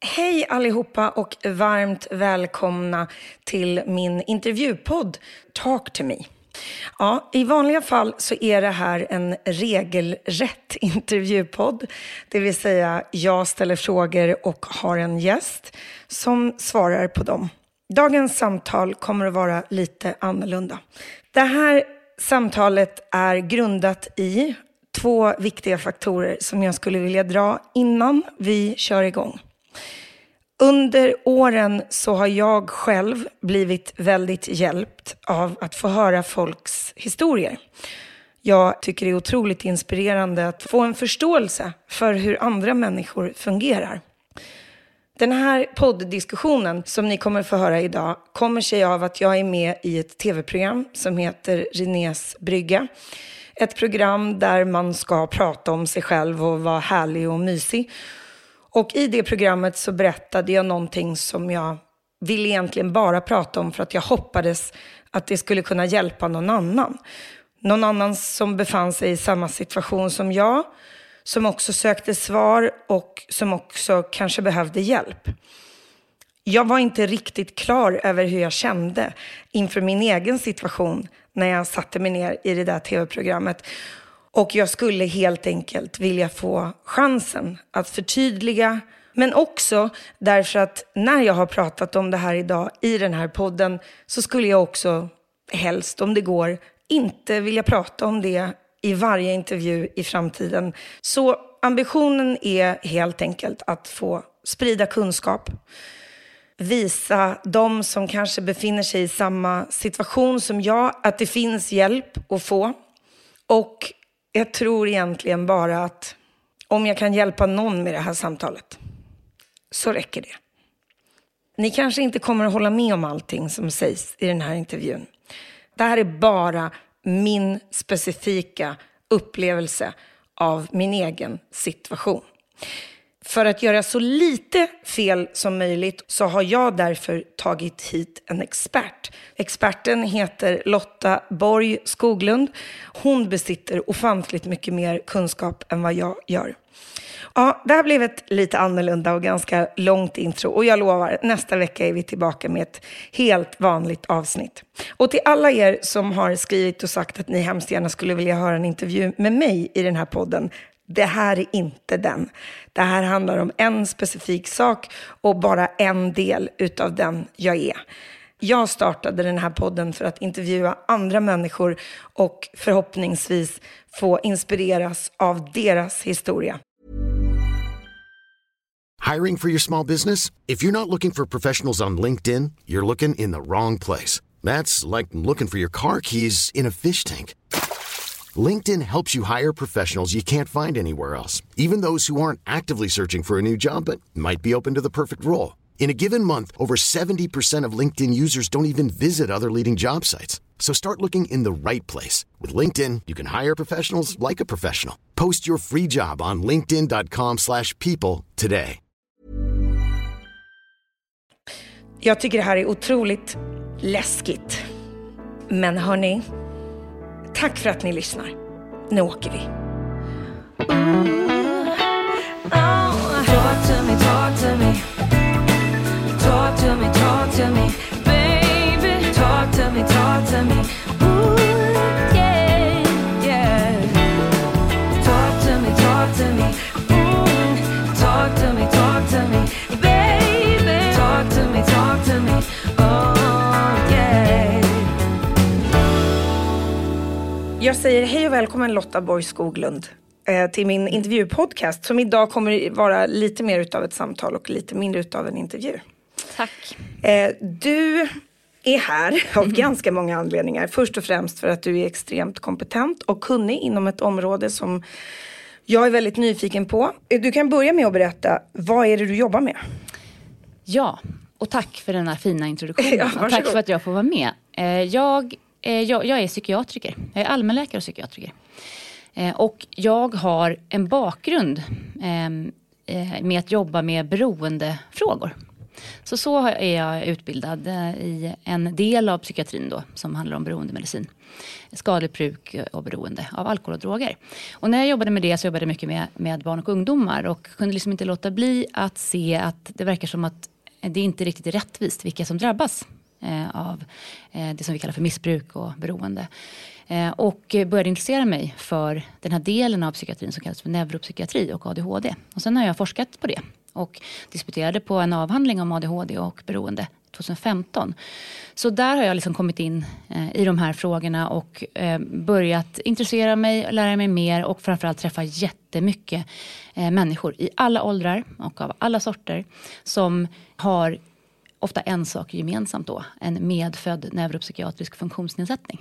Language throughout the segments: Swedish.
Hej allihopa och varmt välkomna till min intervjupodd Talk to me. Ja, i vanliga fall så är det här en regelrätt intervjupodd. Det vill säga jag ställer frågor och har en gäst som svarar på dem. Dagens samtal kommer att vara lite annorlunda. Det här samtalet är grundat i 2 viktiga faktorer som jag skulle vilja dra innan vi kör igång. Under åren så har jag själv blivit väldigt hjälpt av att få höra folks historier. Jag tycker det är otroligt inspirerande att få en förståelse för hur andra människor fungerar. Den här podddiskussionen som ni kommer få höra idag kommer sig av att jag är med i ett tv-program som heter Renés brygga. Ett program där man ska prata om sig själv och vara härlig och mysig. Och i det programmet så berättade jag någonting som jag ville egentligen bara prata om för att jag hoppades att det skulle kunna hjälpa någon annan. Någon annan som befann sig i samma situation som jag, som också sökte svar och som också kanske behövde hjälp. Jag var inte riktigt klar över hur jag kände inför min egen situation när jag satte mig ner i det där tv-programmet. Och jag skulle helt enkelt vilja få chansen att förtydliga. Men också därför att när jag har pratat om det här idag i den här podden så skulle jag också helst, om det går, inte vilja prata om det i varje intervju i framtiden. Så ambitionen är helt enkelt att få sprida kunskap. Visa de som kanske befinner sig i samma situation som jag att det finns hjälp att få. Och jag tror egentligen bara att om jag kan hjälpa någon med det här samtalet så räcker det. Ni kanske inte kommer att hålla med om allting som sägs i den här intervjun. Det här är bara min specifika upplevelse av min egen situation. För att göra så lite fel som möjligt så har jag därför tagit hit en expert. Experten heter Lotta Borg Skoglund. Hon besitter ofantligt mycket mer kunskap än vad jag gör. Ja, det här blev ett lite annorlunda och ganska långt intro. Och jag lovar, nästa vecka är vi tillbaka med ett helt vanligt avsnitt. Och till alla er som har skrivit och sagt att ni hemskt gärna skulle vilja höra en intervju med mig i den här podden. Det här är inte den. Det här handlar om en specifik sak och bara en del utav den jag är. Jag startade den här podden för att intervjua andra människor och förhoppningsvis få inspireras av deras historia. Hiring for your small business? If you're not looking for professionals on LinkedIn, you're looking in the wrong place. That's like looking for your car keys in a fish tank. LinkedIn helps you hire professionals you can't find anywhere else, even those who aren't actively searching for a new job but might be open to the perfect role. In a given month, over 70% of LinkedIn users don't even visit other leading job sites. So start looking in the right place. With LinkedIn, you can hire professionals like a professional. Post your free job on linkedin.com/people today. Jag tycker det här är otroligt läskigt. Men hörni, tack för att ni lyssnar. Nu åker vi. Talk to me, talk to me. Talk to me, talk to me. Baby, talk to me, talk to me. Ooh, yeah, yeah. Talk to me, talk to me. Talk to me, talk to me. Baby, talk to me, talk to me. Oh, yeah. Jag säger hej och välkommen Lotta Borg Skoglund till min intervjupodcast som idag kommer vara lite mer utav ett samtal och lite mindre utav en intervju. Tack. Du är här av ganska många anledningar. Först och främst för att du är extremt kompetent och kunnig inom ett område som jag är väldigt nyfiken på. Du kan börja med att berätta, vad är det du jobbar med? Ja, och tack för den här fina introduktionen. Ja, och tack för att jag får vara med. Jag är psykiatriker. Jag är allmänläkare och psykiatriker. Och jag har en bakgrund med att jobba med beroendefrågor. Så är jag utbildad i en del av psykiatrin då, som handlar om beroendemedicin. Skadligt bruk och beroende av alkohol och droger. Och när jag jobbade med det så jobbade jag mycket med barn och ungdomar. Och kunde liksom inte låta bli att se att det verkar som att det inte riktigt är rättvist vilka som drabbas av det som vi kallar för missbruk och beroende. Och började intressera mig för den här delen av psykiatrin som kallas för neuropsykiatri och ADHD. Och sen har jag forskat på det och disputerade på en avhandling om ADHD och beroende 2015. Så där har jag liksom kommit in i de här frågorna och börjat intressera mig, lära mig mer och framförallt träffa jättemycket människor i alla åldrar och av alla sorter som har ofta en sak gemensamt då, en medfödd neuropsykiatrisk funktionsnedsättning.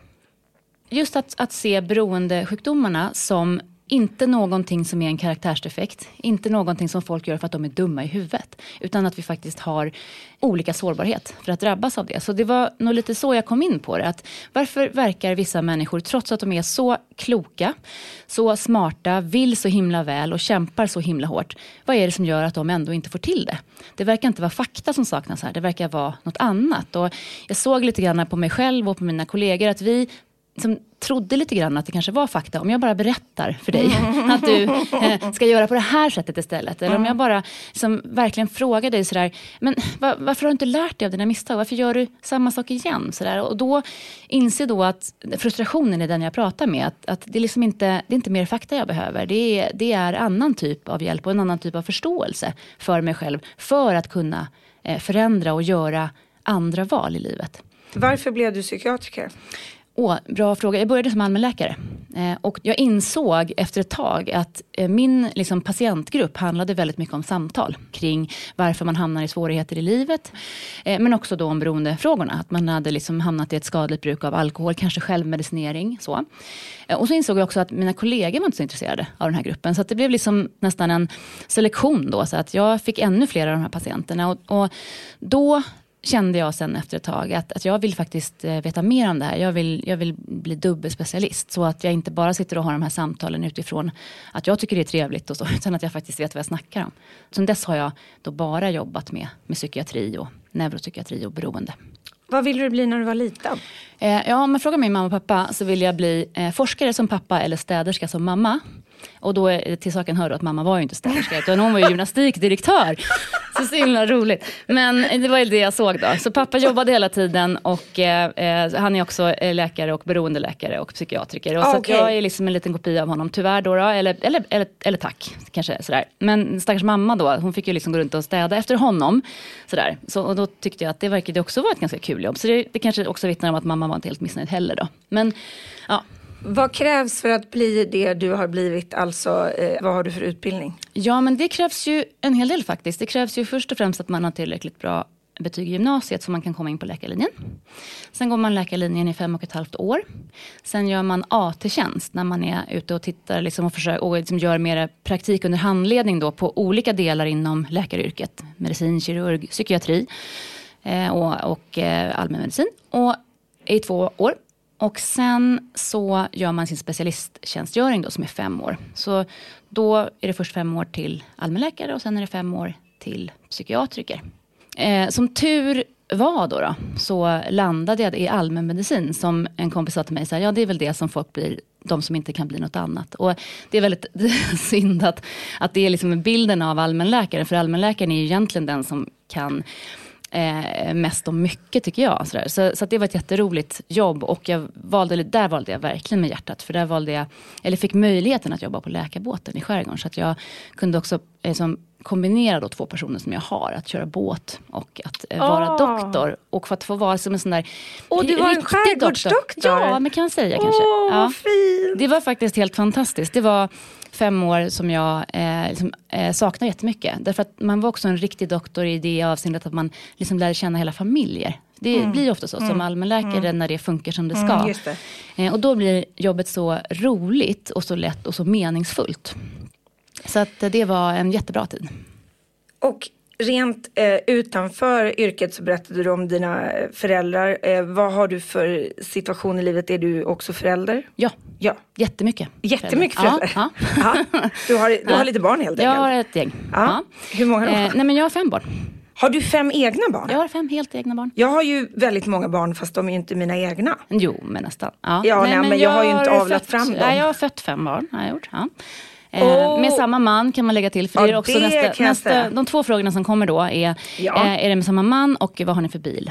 Just att se beroendesjukdomarna som inte någonting som är en karaktärsdefekt, inte någonting som folk gör för att de är dumma i huvudet, utan att vi faktiskt har olika sårbarhet för att drabbas av det. Så det var nog lite så jag kom in på det, att varför verkar vissa människor, trots att de är så kloka, så smarta, vill så himla väl och kämpar så himla hårt, vad är det som gör att de ändå inte får till det? Det verkar inte vara fakta som saknas här, det verkar vara något annat. Och jag såg lite grann på mig själv och på mina kollegor att vi som trodde lite grann att det kanske var fakta. Om jag bara berättar för dig att du ska göra på det här sättet istället. Eller om jag bara som verkligen frågar dig sådär, men varför har du inte lärt dig av dina misstag? Varför gör du samma sak igen? Sådär. Och då inser då att frustrationen är den jag pratar med. Att det är liksom inte, det är inte mer fakta jag behöver. Det är annan typ av hjälp och en annan typ av förståelse för mig själv. För att kunna förändra och göra andra val i livet. Varför blev du psykiatriker? Bra fråga. Jag började som allmänläkare och jag insåg efter ett tag att min liksom, patientgrupp handlade väldigt mycket om samtal kring varför man hamnar i svårigheter i livet, men också då om beroendefrågorna, att man hade liksom hamnat i ett skadligt bruk av alkohol, kanske självmedicinering, så. Och så insåg jag också att mina kollegor var inte så intresserade av den här gruppen, så att det blev liksom nästan en selektion då, så att jag fick ännu fler av de här patienterna och då kände jag sen efter ett tag att jag vill faktiskt veta mer om det här. Jag vill bli dubbelspecialist, så att jag inte bara sitter och har de här samtalen utifrån att jag tycker det är trevligt och så, utan att jag faktiskt vet vad jag snackar om. Sen dess har jag då bara jobbat med psykiatri och neuropsykiatri och beroende. Vad ville du bli när du var liten? Om man frågar min mamma och pappa så vill jag bli forskare som pappa eller städerska som mamma. Och då är till saken hör att mamma var ju inte städerska utan hon var ju gymnastikdirektör. Så himla roligt. Men det var ju det jag såg då. Så pappa jobbade hela tiden och han är också läkare och beroendeläkare och psykiatriker. Och så att jag är liksom en liten kopia av honom tyvärr då. Eller tack, kanske sådär. Men stackars mamma då, hon fick ju liksom gå runt och städa efter honom. Sådär. Och då tyckte jag att det verkade också vara ett ganska kul jobb. Så det kanske också vittnar om att mamma var inte helt missnöjd heller då. Men ja. Vad krävs för att bli det du har blivit? Alltså, vad har du för utbildning? Ja, men det krävs ju en hel del faktiskt. Det krävs ju först och främst att man har tillräckligt bra betyg i gymnasiet så man kan komma in på läkarlinjen. Sen går man läkarlinjen i 5,5 år. Sen gör man AT-tjänst när man är ute och tittar liksom, och försöker, och liksom gör mer praktik under handledning då, på olika delar inom läkaryrket. Medicin, kirurg, psykiatri och allmänmedicin. Och i 2 år. Och sen så gör man sin specialisttjänstgöring då som är 5 år. Så då är det först 5 år till allmänläkare och sen är det 5 år till psykiatriker. Som tur var då så landade jag i allmänmedicin som en kompis sa till mig. Så här, ja, det är väl det som folk blir, de som inte kan bli något annat. Och det är väldigt synd att det är liksom bilden av allmänläkaren. För allmänläkaren är ju egentligen den som kan mest om mycket tycker jag. Så det var ett jätteroligt jobb och där valde jag verkligen med hjärtat. För där fick möjligheten att jobba på läkarbåten i skärgården. Så att jag kunde också kombinera då 2 personer som jag har. Att köra båt och att vara doktor. Och för att få vara som en sån där du var en skärgårdsdoktor? Ja, men kan jag säga kanske. Ja. Fint. Det var faktiskt helt fantastiskt. Det var 5 år som jag saknar jättemycket. Därför att man var också en riktig doktor i det avseendet att man liksom lärde känna hela familjer. Det blir ofta så som allmänläkare när det funkar som det ska. Just det. Och då blir jobbet så roligt och så lätt och så meningsfullt. Så att det var en jättebra tid. Och rent utanför yrket så berättade du om dina föräldrar. Vad har du för situation i livet? Är du också förälder? Ja. Jättemycket. Jättemycket föräldrar? Ja. Du har lite barn helt enkelt? Jag har ett gäng. Ja. Hur många då? Nej, men jag har 5 barn. Har du 5 egna barn? Jag har 5 helt egna barn. Jag har ju väldigt många barn fast de är ju inte mina egna. Jo, men nästan. Men jag har ju inte avlat fram dem. Jag har fött 5 barn, har jag gjort. Ja. Med samma man kan man lägga till. För det är också nästa, de 2 frågorna som kommer då är det med samma man och vad har ni för bil?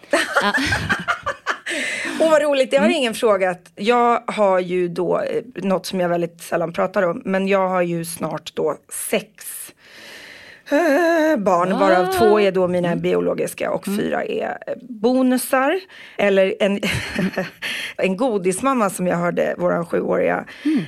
Vad roligt, det har ingen frågat. Jag har ju då något som jag väldigt sällan pratar om. Men jag har ju snart då 6 barn, varav 2 är då mina biologiska och 4 är bonusar. Eller en godismamma som jag hörde våran 7-åriga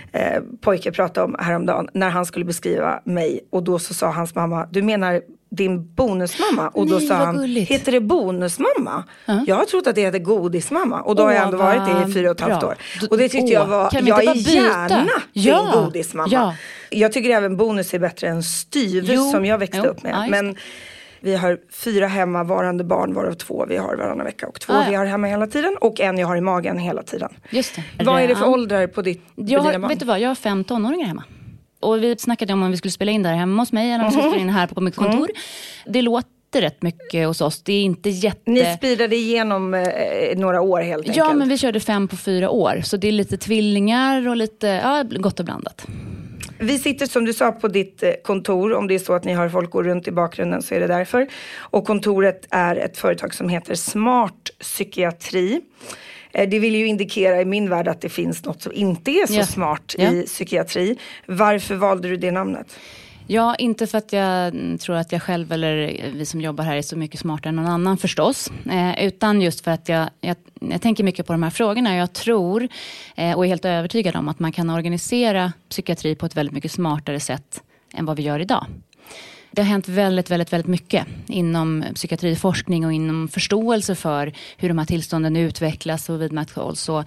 pojke prata om häromdagen när han skulle beskriva mig. Och då så sa hans mamma, du menar din bonusmamma? Och då sa han, heter det bonusmamma? Jag har trott att det heter godismamma. Och då har jag ändå varit det i 4,5 år. Och det tyckte jag var, jag är gärna din godismamma. Ja. Jag tycker även bonus är bättre än styv som jag växte upp med. Men vi har 4 hemmavarande barn, varav 2 vi har varannan vecka. Och 2 vi har hemma hela tiden. Och 1 jag har i magen hela tiden. Just det. Vad är det för åldrar på dina barn? Vet du vad, jag har 5 tonåringar hemma. Och vi snackade om vi skulle spela in där hemma hos mig eller om vi skulle spela in här på mitt kontor. Det låter rätt mycket hos oss. Det är inte Ni speedade igenom några år helt enkelt. Ja, men vi körde 5 på 4 år. Så det är lite tvillingar och lite gott och blandat. Vi sitter som du sa på ditt kontor. Om det är så att ni har folk går runt i bakgrunden så är det därför. Och kontoret är ett företag som heter Smart Psykiatri. Det vill ju indikera i min värld att det finns något som inte är så smart i psykiatri. Varför valde du det namnet? Ja, inte för att jag tror att jag själv eller vi som jobbar här är så mycket smartare än någon annan förstås. Utan just för att jag tänker mycket på de här frågorna. Jag tror och är helt övertygad om att man kan organisera psykiatri på ett väldigt mycket smartare sätt än vad vi gör idag. Det har hänt väldigt, väldigt, väldigt mycket inom psykiatriforskning och inom förståelse för hur de här tillstånden utvecklas och vidmakthålls. Så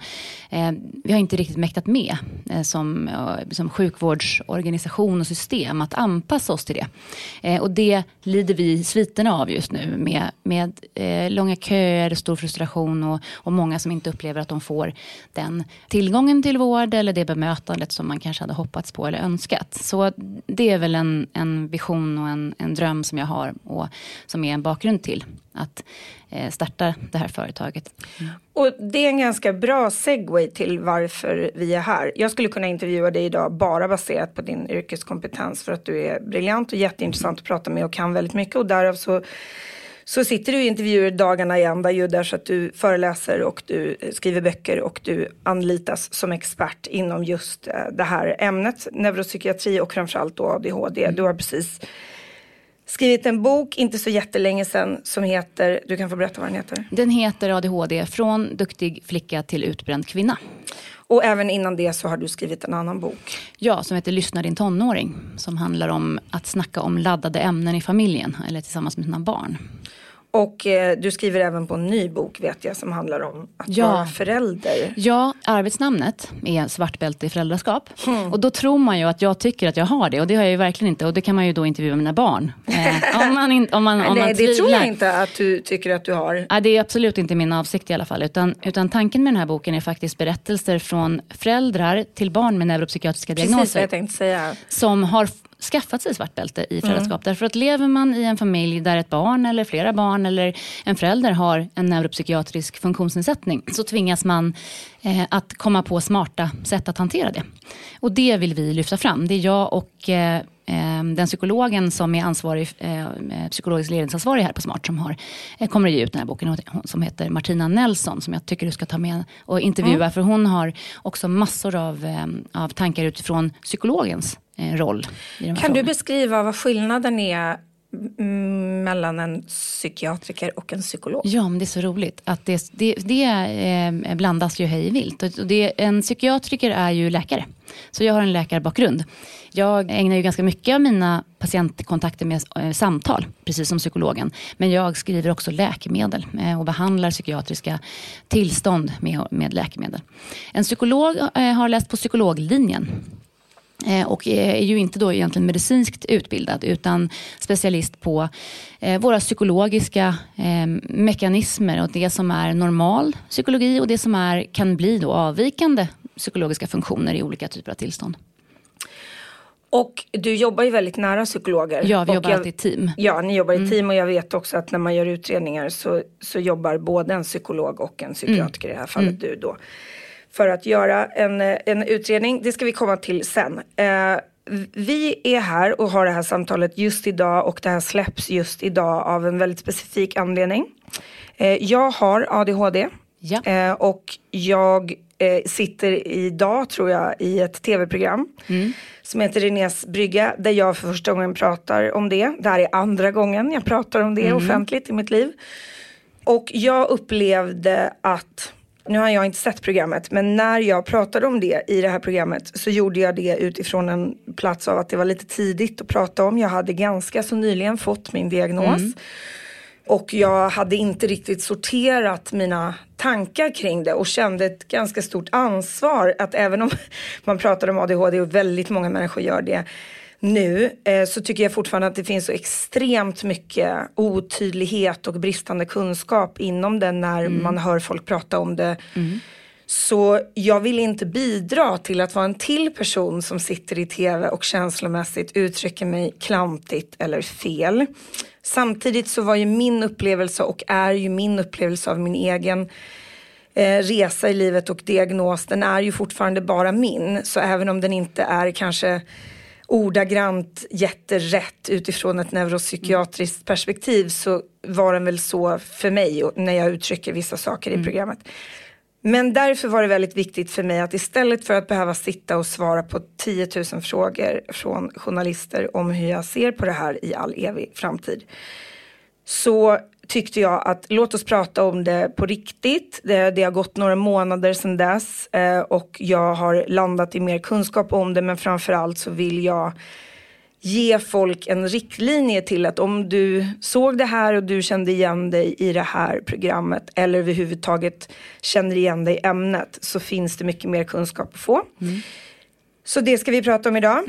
vi har inte riktigt mäktat med som sjukvårdsorganisation och system att anpassa oss till det. Och det lider vi sviterna av just nu med långa köer, stor frustration och många som inte upplever att de får den tillgången till vård eller det bemötandet som man kanske hade hoppats på eller önskat. Så det är väl en vision och en dröm som jag har och som är en bakgrund till att starta det här företaget. Och det är en ganska bra segway till varför vi är här. Jag skulle kunna intervjua dig idag bara baserat på din yrkeskompetens för att du är briljant och jätteintressant att prata med och kan väldigt mycket. Och därav så sitter du i intervjuer dagarna i ända ju där så att du föreläser och du skriver böcker och du anlitas som expert inom just det här ämnet, neuropsykiatri och framförallt då ADHD. Du har precis skrivit en bok, inte så jättelänge sedan, som heter, du kan få berätta vad den heter. Den heter ADHD, från duktig flicka till utbränd kvinna. Och även innan det så har du skrivit en annan bok. Ja, som heter Lyssna din tonåring. Som handlar om att snacka om laddade ämnen i familjen eller tillsammans med sina barn. Och du skriver även på en ny bok vet jag som handlar om att vara förälder. Ja, arbetsnamnet är svartbälte i föräldraskap. Och då tror man ju att jag tycker att jag har det. Och det har jag ju verkligen inte. Och det kan man ju då intervjua mina barn. Om man det tror jag inte att du tycker att du har. Ja, det är absolut inte min avsikt i alla fall. Utan tanken med den här boken är faktiskt berättelser från föräldrar till barn med neuropsykiatriska diagnoser. Precis vad jag tänkte säga. Som har skaffat sig svartbälte i föräldraskap. Därför att lever man i en familj där ett barn eller flera barn eller en förälder har en neuropsykiatrisk funktionsnedsättning så tvingas man att komma på smarta sätt att hantera det. Och det vill vi lyfta fram. Det är jag och den psykologen som är ansvarig, psykologisk ledningsansvarig här på Smart som kommer att ge ut den här boken som heter Martina Nelson som jag tycker du ska ta med och intervjua för hon har också massor av tankar utifrån psykologens roll. Kan du beskriva vad skillnaden är mellan en psykiatriker och en psykolog? Ja, men det är så roligt att det blandas ju hej vilt. En psykiatriker är ju läkare. Så jag har en läkarbakgrund. Jag ägnar ju ganska mycket av mina patientkontakter med samtal, precis som psykologen. Men jag skriver också läkemedel och behandlar psykiatriska tillstånd med läkemedel. En psykolog har läst på psykologlinjen. Och är ju inte då egentligen medicinskt utbildad utan specialist på våra psykologiska mekanismer och det som är normal psykologi och det som kan bli då avvikande psykologiska funktioner i olika typer av tillstånd. Och du jobbar ju väldigt nära psykologer. Ja, vi jobbar alltid i team. Ja, ni jobbar i team och jag vet också att när man gör utredningar så jobbar både en psykolog och en psykiatriker i det här fallet du då. För att göra en utredning, det ska vi komma till sen. Vi är här och har det här samtalet just idag och det här släpps just idag av en väldigt specifik anledning. Jag har ADHD och jag sitter idag tror jag i ett tv-program som heter Renés brygga där jag för första gången pratar om det. Det här är andra gången jag pratar om det offentligt i mitt liv. Och jag upplevde att, nu har jag inte sett programmet, men när jag pratade om det i det här programmet så gjorde jag det utifrån en plats av att det var lite tidigt att prata om. Jag hade ganska så nyligen fått min diagnos. Och jag hade inte riktigt sorterat mina tankar kring det och kände ett ganska stort ansvar att även om man pratar om ADHD och väldigt många människor gör det nu, så tycker jag fortfarande att det finns så extremt mycket otydlighet och bristande kunskap inom det när man hör folk prata om det. Så jag vill inte bidra till att vara en till person som sitter i tv och känslomässigt uttrycker mig klantigt eller fel. Samtidigt så var ju min upplevelse och är ju min upplevelse av min egen resa i livet och diagnos, den är ju fortfarande bara min. Så även om den inte är kanske ordagrant jätterätt utifrån ett neuropsykiatriskt perspektiv så var den väl så för mig när jag uttrycker vissa saker i programmet. Men därför var det väldigt viktigt för mig att istället för att behöva sitta och svara på 10 000 frågor från journalister om hur jag ser på det här i all evig framtid, så tyckte jag att låt oss prata om det på riktigt. Det har gått några månader sedan dess och jag har landat i mer kunskap om det, men framförallt så vill jag ge folk en riktlinje till att om du såg det här och du kände igen dig i det här programmet eller överhuvudtaget känner igen dig i ämnet, så finns det mycket mer kunskap att få. Så det ska vi prata om idag.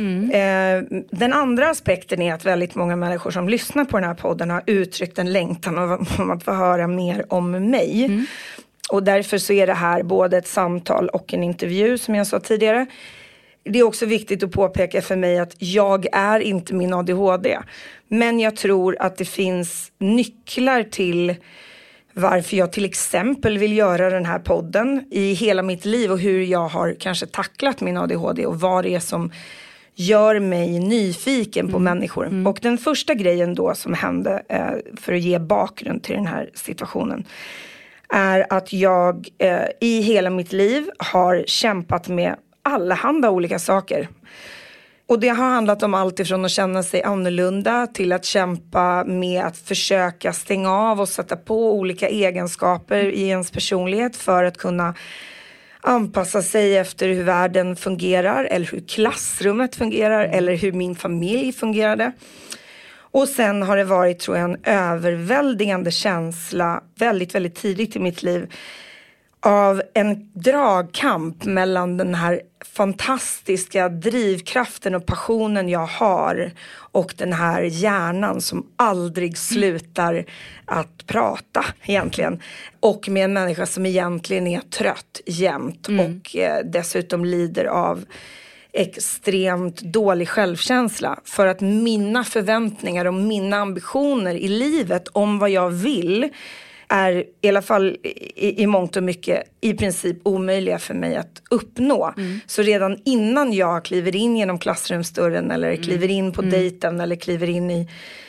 Den andra aspekten är att väldigt många människor som lyssnar på den här podden har uttryckt en längtan om att få höra mer om mig. Och därför så är det här både ett samtal och en intervju som jag sa tidigare. Det är också viktigt att påpeka för mig att jag är inte min ADHD. Men jag tror att det finns nycklar till varför jag till exempel vill göra den här podden i hela mitt liv och hur jag har kanske tacklat min ADHD och vad det är som gör mig nyfiken på människor. Och den första grejen då som hände för att ge bakgrund till den här situationen är att jag i hela mitt liv har kämpat med allehanda olika saker. Och det har handlat om allt ifrån att känna sig annorlunda till att kämpa med att försöka stänga av och sätta på olika egenskaper i ens personlighet för att kunna anpassa sig efter hur världen fungerar eller hur klassrummet fungerar eller hur min familj fungerade. Och sen har det varit, tror jag, en överväldigande känsla väldigt, väldigt tidigt i mitt liv av en dragkamp mellan den här fantastiska drivkraften och passionen jag har och den här hjärnan som aldrig slutar att prata egentligen. Och med en människa som egentligen är trött jämt och dessutom lider av extremt dålig självkänsla. För att mina förväntningar och mina ambitioner i livet om vad jag vill är i alla fall i mångt och mycket i princip omöjliga för mig att uppnå. Så redan innan jag kliver in genom klassrumsdörren eller kliver in på dejten eller kliver in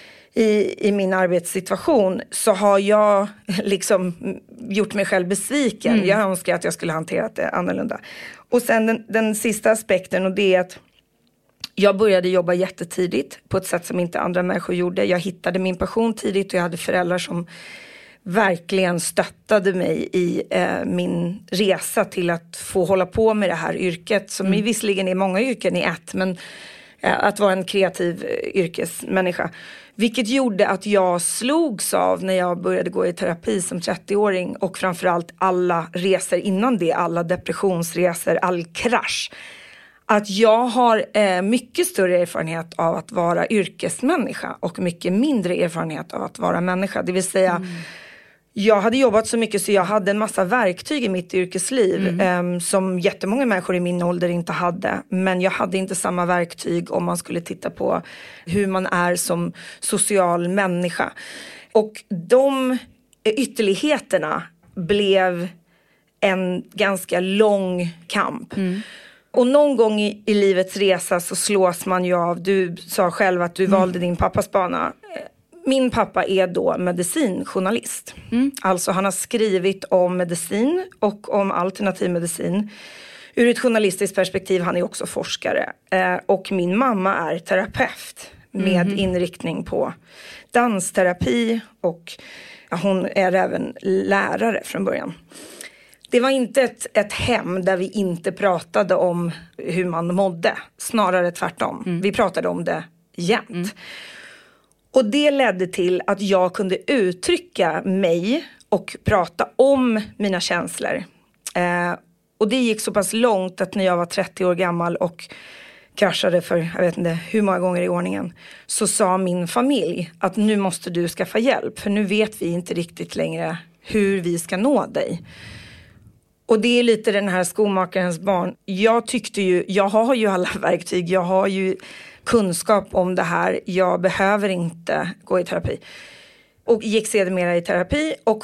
i min arbetssituation så har jag liksom gjort mig själv besviken. Jag önskar att jag skulle hanterat det annorlunda. Och sen den sista aspekten, och det är att jag började jobba jättetidigt på ett sätt som inte andra människor gjorde. Jag hittade min passion tidigt och jag hade föräldrar som verkligen stöttade mig i min resa till att få hålla på med det här yrket som visserligen är många yrken i ett, men att vara en kreativ yrkesmänniska. Vilket gjorde att jag slogs av när jag började gå i terapi som 30-åring och framförallt alla resor innan det, alla depressionsresor, all krasch. Att jag har mycket större erfarenhet av att vara yrkesmänniska och mycket mindre erfarenhet av att vara människa. Det vill säga Jag hade jobbat så mycket så jag hade en massa verktyg i mitt yrkesliv som jättemånga människor i min ålder inte hade. Men jag hade inte samma verktyg om man skulle titta på hur man är som social människa. Och de ytterligheterna blev en ganska lång kamp. Och någon gång i livets resa så slås man ju av, du sa själv att du valde din pappas bana. Min pappa är då medicinjournalist. Alltså han har skrivit om medicin och om alternativ medicin. Ur ett journalistiskt perspektiv, han är också forskare. Och min mamma är terapeut med inriktning på dansterapi och hon är även lärare från början. Det var inte ett hem där vi inte pratade om hur man mådde. Snarare tvärtom. Vi pratade om det jämt. Och det ledde till att jag kunde uttrycka mig och prata om mina känslor. Och det gick så pass långt att när jag var 30 år gammal och kraschade för jag vet inte hur många gånger i ordningen, så sa min familj att nu måste du skaffa hjälp. För nu vet vi inte riktigt längre hur vi ska nå dig. Och det är lite den här skomakarens barn. Jag har ju alla verktyg, jag har ju kunskap om det här. Jag behöver inte gå i terapi. Och gick sedermera i terapi och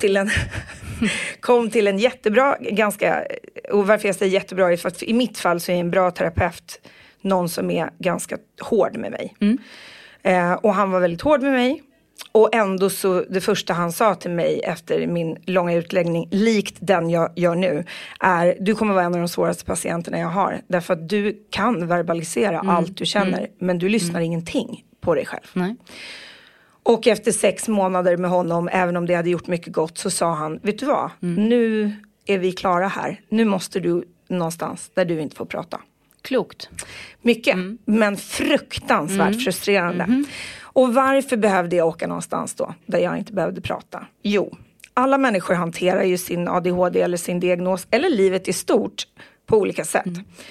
kom till en jättebra, och varför jag säger jättebra är för att i mitt fall så är en bra terapeut någon som är ganska hård med mig. Och han var väldigt hård med mig. Och ändå så, det första han sa till mig efter min långa utläggning, likt den jag gör nu, är: du kommer vara en av de svåraste patienterna jag har. Därför att du kan verbalisera allt du känner, men du lyssnar ingenting på dig själv. Nej. Och efter 6 månader med honom, även om det hade gjort mycket gott, så sa han: vet du vad, nu är vi klara här. Nu måste du någonstans där du inte får prata. Klokt. Mycket, men fruktansvärt frustrerande. Och varför behövde jag åka någonstans då, där jag inte behövde prata? Jo, alla människor hanterar ju sin ADHD eller sin diagnos, eller livet i stort, på olika sätt.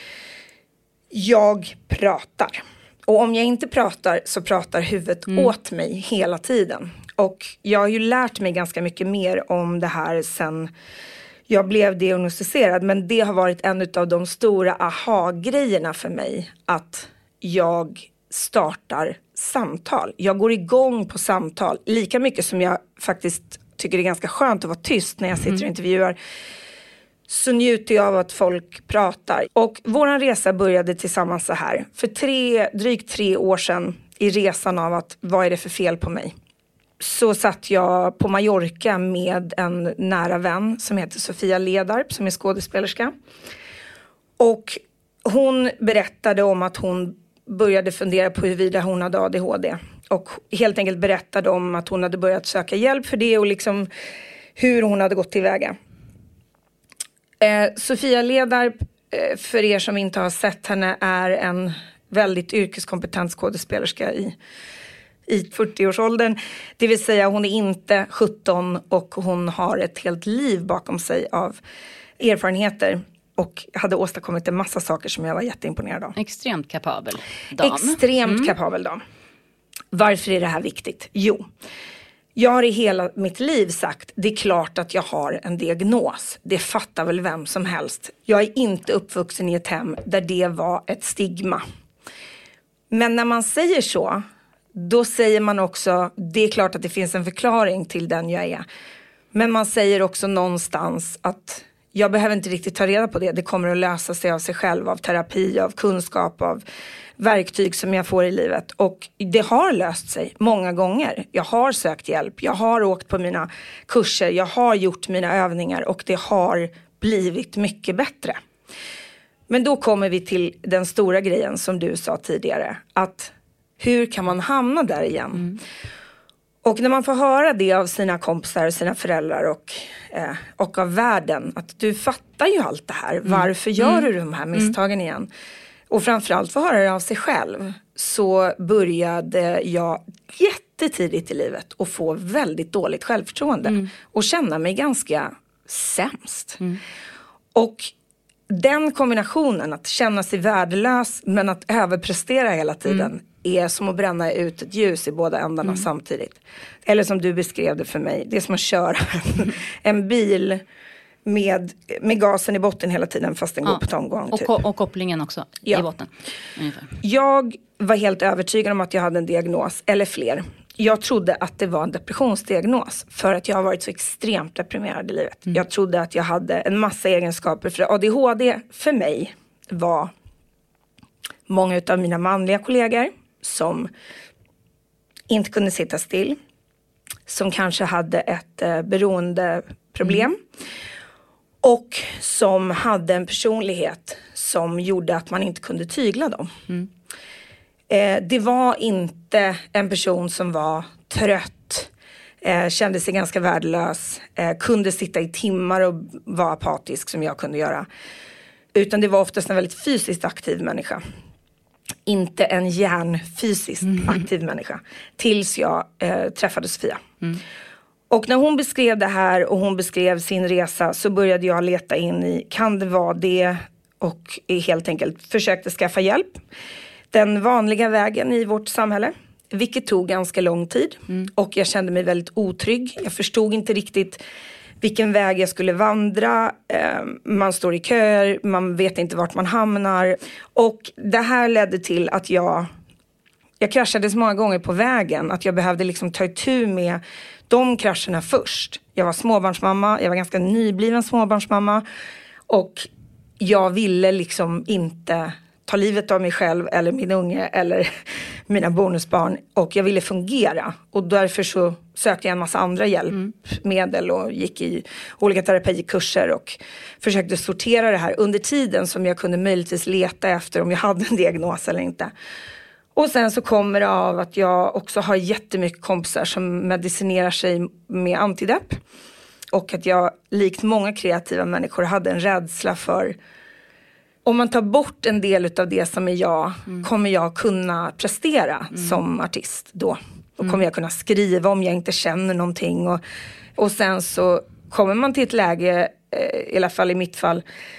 Jag pratar. Och om jag inte pratar så pratar huvudet åt mig hela tiden. Och jag har ju lärt mig ganska mycket mer om det här sen jag blev diagnostiserad. Men det har varit en av de stora aha-grejerna för mig. Att jag startar samtal. Jag går igång på samtal. Lika mycket som jag faktiskt tycker det är ganska skönt att vara tyst när jag sitter och intervjuar. Så njuter jag av att folk pratar. Och våran resa började tillsammans så här. För drygt 3 år sedan i resan av att vad är det för fel på mig? Så satt jag på Mallorca med en nära vän som heter Sofia Ledarp, som är skådespelerska. Och hon berättade om att hon började fundera på huruvida hon hade ADHD. Och helt enkelt berättade om att hon hade börjat söka hjälp för det och liksom hur hon hade gått tillväga. Sofia Ledarp, för er som inte har sett henne, är en väldigt yrkeskompetent skådespelerska i 40-årsåldern. Det vill säga hon är inte 17 och hon har ett helt liv bakom sig av erfarenheter. Och hade åstadkommit en massa saker som jag var jätteimponerad av. Extremt kapabel dam. Extremt kapabel dam. Varför är det här viktigt? Jo, jag har i hela mitt liv sagt, det är klart att jag har en diagnos. Det fattar väl vem som helst. Jag är inte uppvuxen i ett hem där det var ett stigma. Men när man säger så, då säger man också, det är klart att det finns en förklaring till den jag är. Men man säger också någonstans att jag behöver inte riktigt ta reda på det. Det kommer att lösa sig av sig själv, av terapi, av kunskap, av verktyg som jag får i livet. Och det har löst sig många gånger. Jag har sökt hjälp, jag har åkt på mina kurser, jag har gjort mina övningar och det har blivit mycket bättre. Men då kommer vi till den stora grejen som du sa tidigare. Att hur kan man hamna där igen? Och när man får höra det av sina kompisar, sina föräldrar och av världen. Att du fattar ju allt det här. Varför gör du de här misstagen igen? Och framförallt få höra det av sig själv. Så började jag jättetidigt i livet att få väldigt dåligt självförtroende. Och känna mig ganska sämst. Och den kombinationen, att känna sig värdelös men att överprestera hela tiden. är som att bränna ut ett ljus i båda ändarna samtidigt. Eller som du beskrev det för mig, det är som att köra en bil med gasen i botten hela tiden fast den går på tomgång. Typ. Och kopplingen också i botten. Ungefär. Jag var helt övertygad om att jag hade en diagnos, eller fler. Jag trodde att det var en depressionsdiagnos för att jag har varit så extremt deprimerad i livet. Jag trodde att jag hade en massa egenskaper. För ADHD för mig var många av mina manliga kollegor som inte kunde sitta still. Som kanske hade ett beroendeproblem. Och som hade en personlighet som gjorde att man inte kunde tygla dem. Det var inte en person som var trött, kände sig ganska värdelös, kunde sitta i timmar och vara apatisk som jag kunde göra. Utan det var oftast en väldigt fysiskt aktiv människa. Inte en hjärnfysiskt aktiv människa. Tills jag träffade Sofia. Och när hon beskrev det här och hon beskrev sin resa så började jag leta in i, kan det vara det? Och helt enkelt försökte skaffa hjälp. Den vanliga vägen i vårt samhälle. Vilket tog ganska lång tid. Och jag kände mig väldigt otrygg. Jag förstod inte riktigt vilken väg jag skulle vandra. Man står i köer. Man vet inte vart man hamnar. Och det här ledde till att jag kraschade så många gånger på vägen. Att jag behövde liksom ta itu med de krascherna först. Jag var småbarnsmamma. Jag var ganska nybliven småbarnsmamma. Och jag ville liksom inte ta livet av mig själv eller min unge eller mina bonusbarn. Och jag ville fungera. Och därför så sökte jag en massa andra hjälpmedel och gick i olika terapikurser och försökte sortera det här under tiden som jag kunde möjligtvis leta efter om jag hade en diagnos eller inte. Och sen så kommer det av att jag också har jättemycket kompisar som medicinerar sig med antidepp. Och att jag, likt många kreativa människor, hade en rädsla för om man tar bort en del av det som är jag, kommer jag kunna prestera som artist då. Och kommer jag kunna skriva om jag inte känner någonting. Och sen så kommer man till ett läge, i alla fall i mitt fall,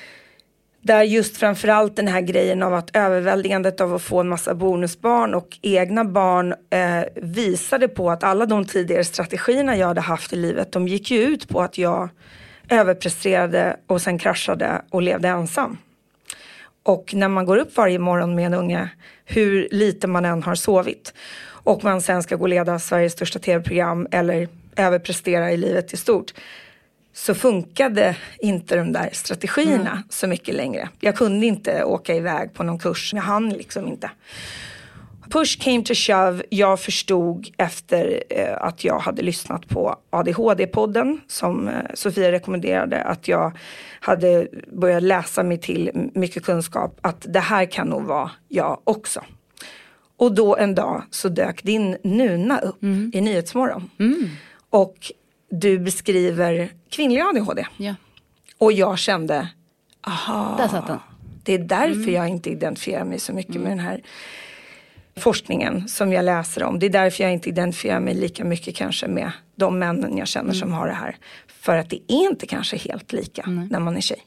där just framförallt den här grejen av att överväldigandet av att få en massa bonusbarn och egna barn visade på att alla de tidigare strategierna jag hade haft i livet, de gick ju ut på att jag överpresterade och sen kraschade och levde ensam. Och när man går upp varje morgon med en unge, hur lite man än har sovit, och man sen ska gå och leda Sveriges största tv-program eller överprestera i livet i stort, så funkade inte de där strategierna så mycket längre. Jag kunde inte åka iväg på någon kurs. Jag hann liksom inte. Push came to shove. Jag förstod efter att jag hade lyssnat på ADHD-podden som Sofia rekommenderade, att jag hade börjat läsa mig till mycket kunskap, att det här kan nog vara jag också. Och då en dag så dök din Nuna upp i Nyhetsmorgon. Och du beskriver kvinnlig ADHD. Ja. Och jag kände, aha, där satt den. Det är därför jag inte identifierar mig så mycket med den här forskningen som jag läser om. Det är därför jag inte identifierar mig lika mycket kanske med de männen jag känner som har det här. För att det är inte kanske helt lika när man är tjej.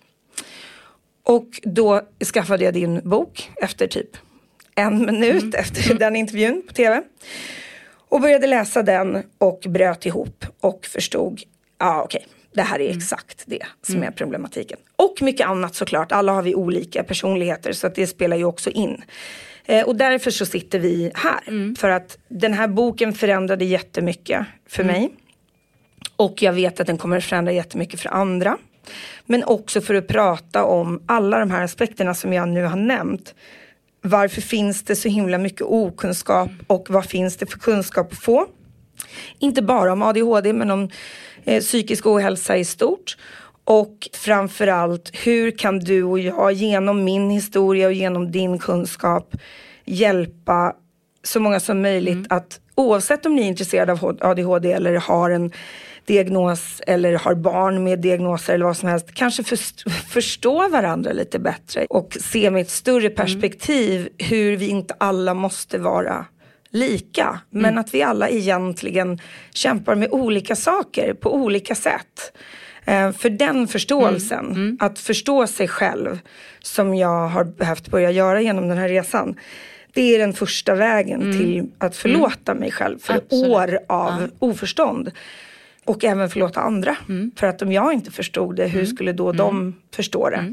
Och då skaffade jag din bok efter typ 1 minut efter den intervjun på tv. Och började läsa den och bröt ihop och förstod, okej, det här är exakt det som är problematiken. Och mycket annat såklart, alla har vi olika personligheter så att det spelar ju också in. Och därför så sitter vi här. För att den här boken förändrade jättemycket för mig. Och jag vet att den kommer att förändra jättemycket för andra. Men också för att prata om alla de här aspekterna som jag nu har nämnt. Varför finns det så himla mycket okunskap och vad finns det för kunskap att få? Inte bara om ADHD men om psykisk ohälsa i stort. Och framförallt, hur kan du och jag genom min historia och genom din kunskap hjälpa så många som möjligt att, oavsett om ni är intresserade av ADHD eller har en diagnos eller har barn med diagnoser eller vad som helst, kanske förstå varandra lite bättre och se med ett större perspektiv hur vi inte alla måste vara lika, men att vi alla egentligen kämpar med olika saker på olika sätt. För den förståelsen, att förstå sig själv, som jag har behövt börja göra genom den här resan, Det är den första vägen till att förlåta mig själv för år av oförstånd. Och även förlåta andra. För att om jag inte förstod det, hur skulle då de förstå det?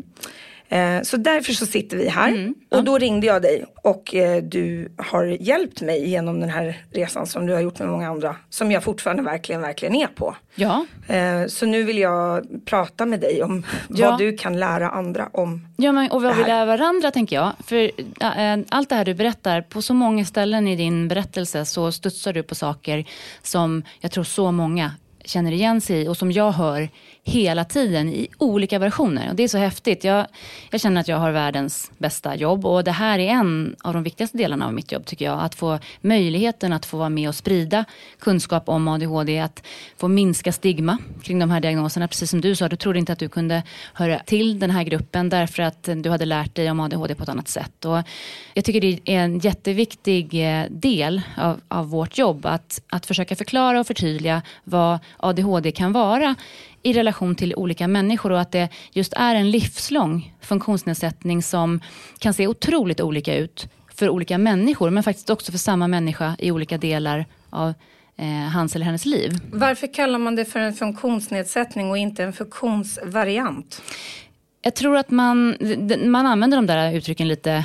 Så därför så sitter vi här. Och då ringde jag dig. Och du har hjälpt mig genom den här resan som du har gjort med många andra. Som jag fortfarande verkligen är på. Ja. Så nu vill jag prata med dig om vad du kan lära andra om. Ja, men, och vad vi lär varandra, tänker jag. För allt det här du berättar, på så många ställen i din berättelse så studsar du på saker som jag tror så många känner igen sig i och som jag hör hela tiden i olika versioner. Och det är så häftigt. Jag känner att jag har världens bästa jobb och det här är en av de viktigaste delarna av mitt jobb, tycker jag. Att få möjligheten att få vara med och sprida kunskap om ADHD, att få minska stigma kring de här diagnoserna. Precis som du sa, du trodde inte att du kunde höra till den här gruppen därför att du hade lärt dig om ADHD på ett annat sätt. Och jag tycker det är en jätteviktig del av vårt jobb att försöka förklara och förtydliga vad ADHD kan vara i relation till olika människor och att det just är en livslång funktionsnedsättning som kan se otroligt olika ut för olika människor, men faktiskt också för samma människa i olika delar av hans eller hennes liv. Varför kallar man det för en funktionsnedsättning och inte en funktionsvariant? Jag tror att man använder de där uttrycken lite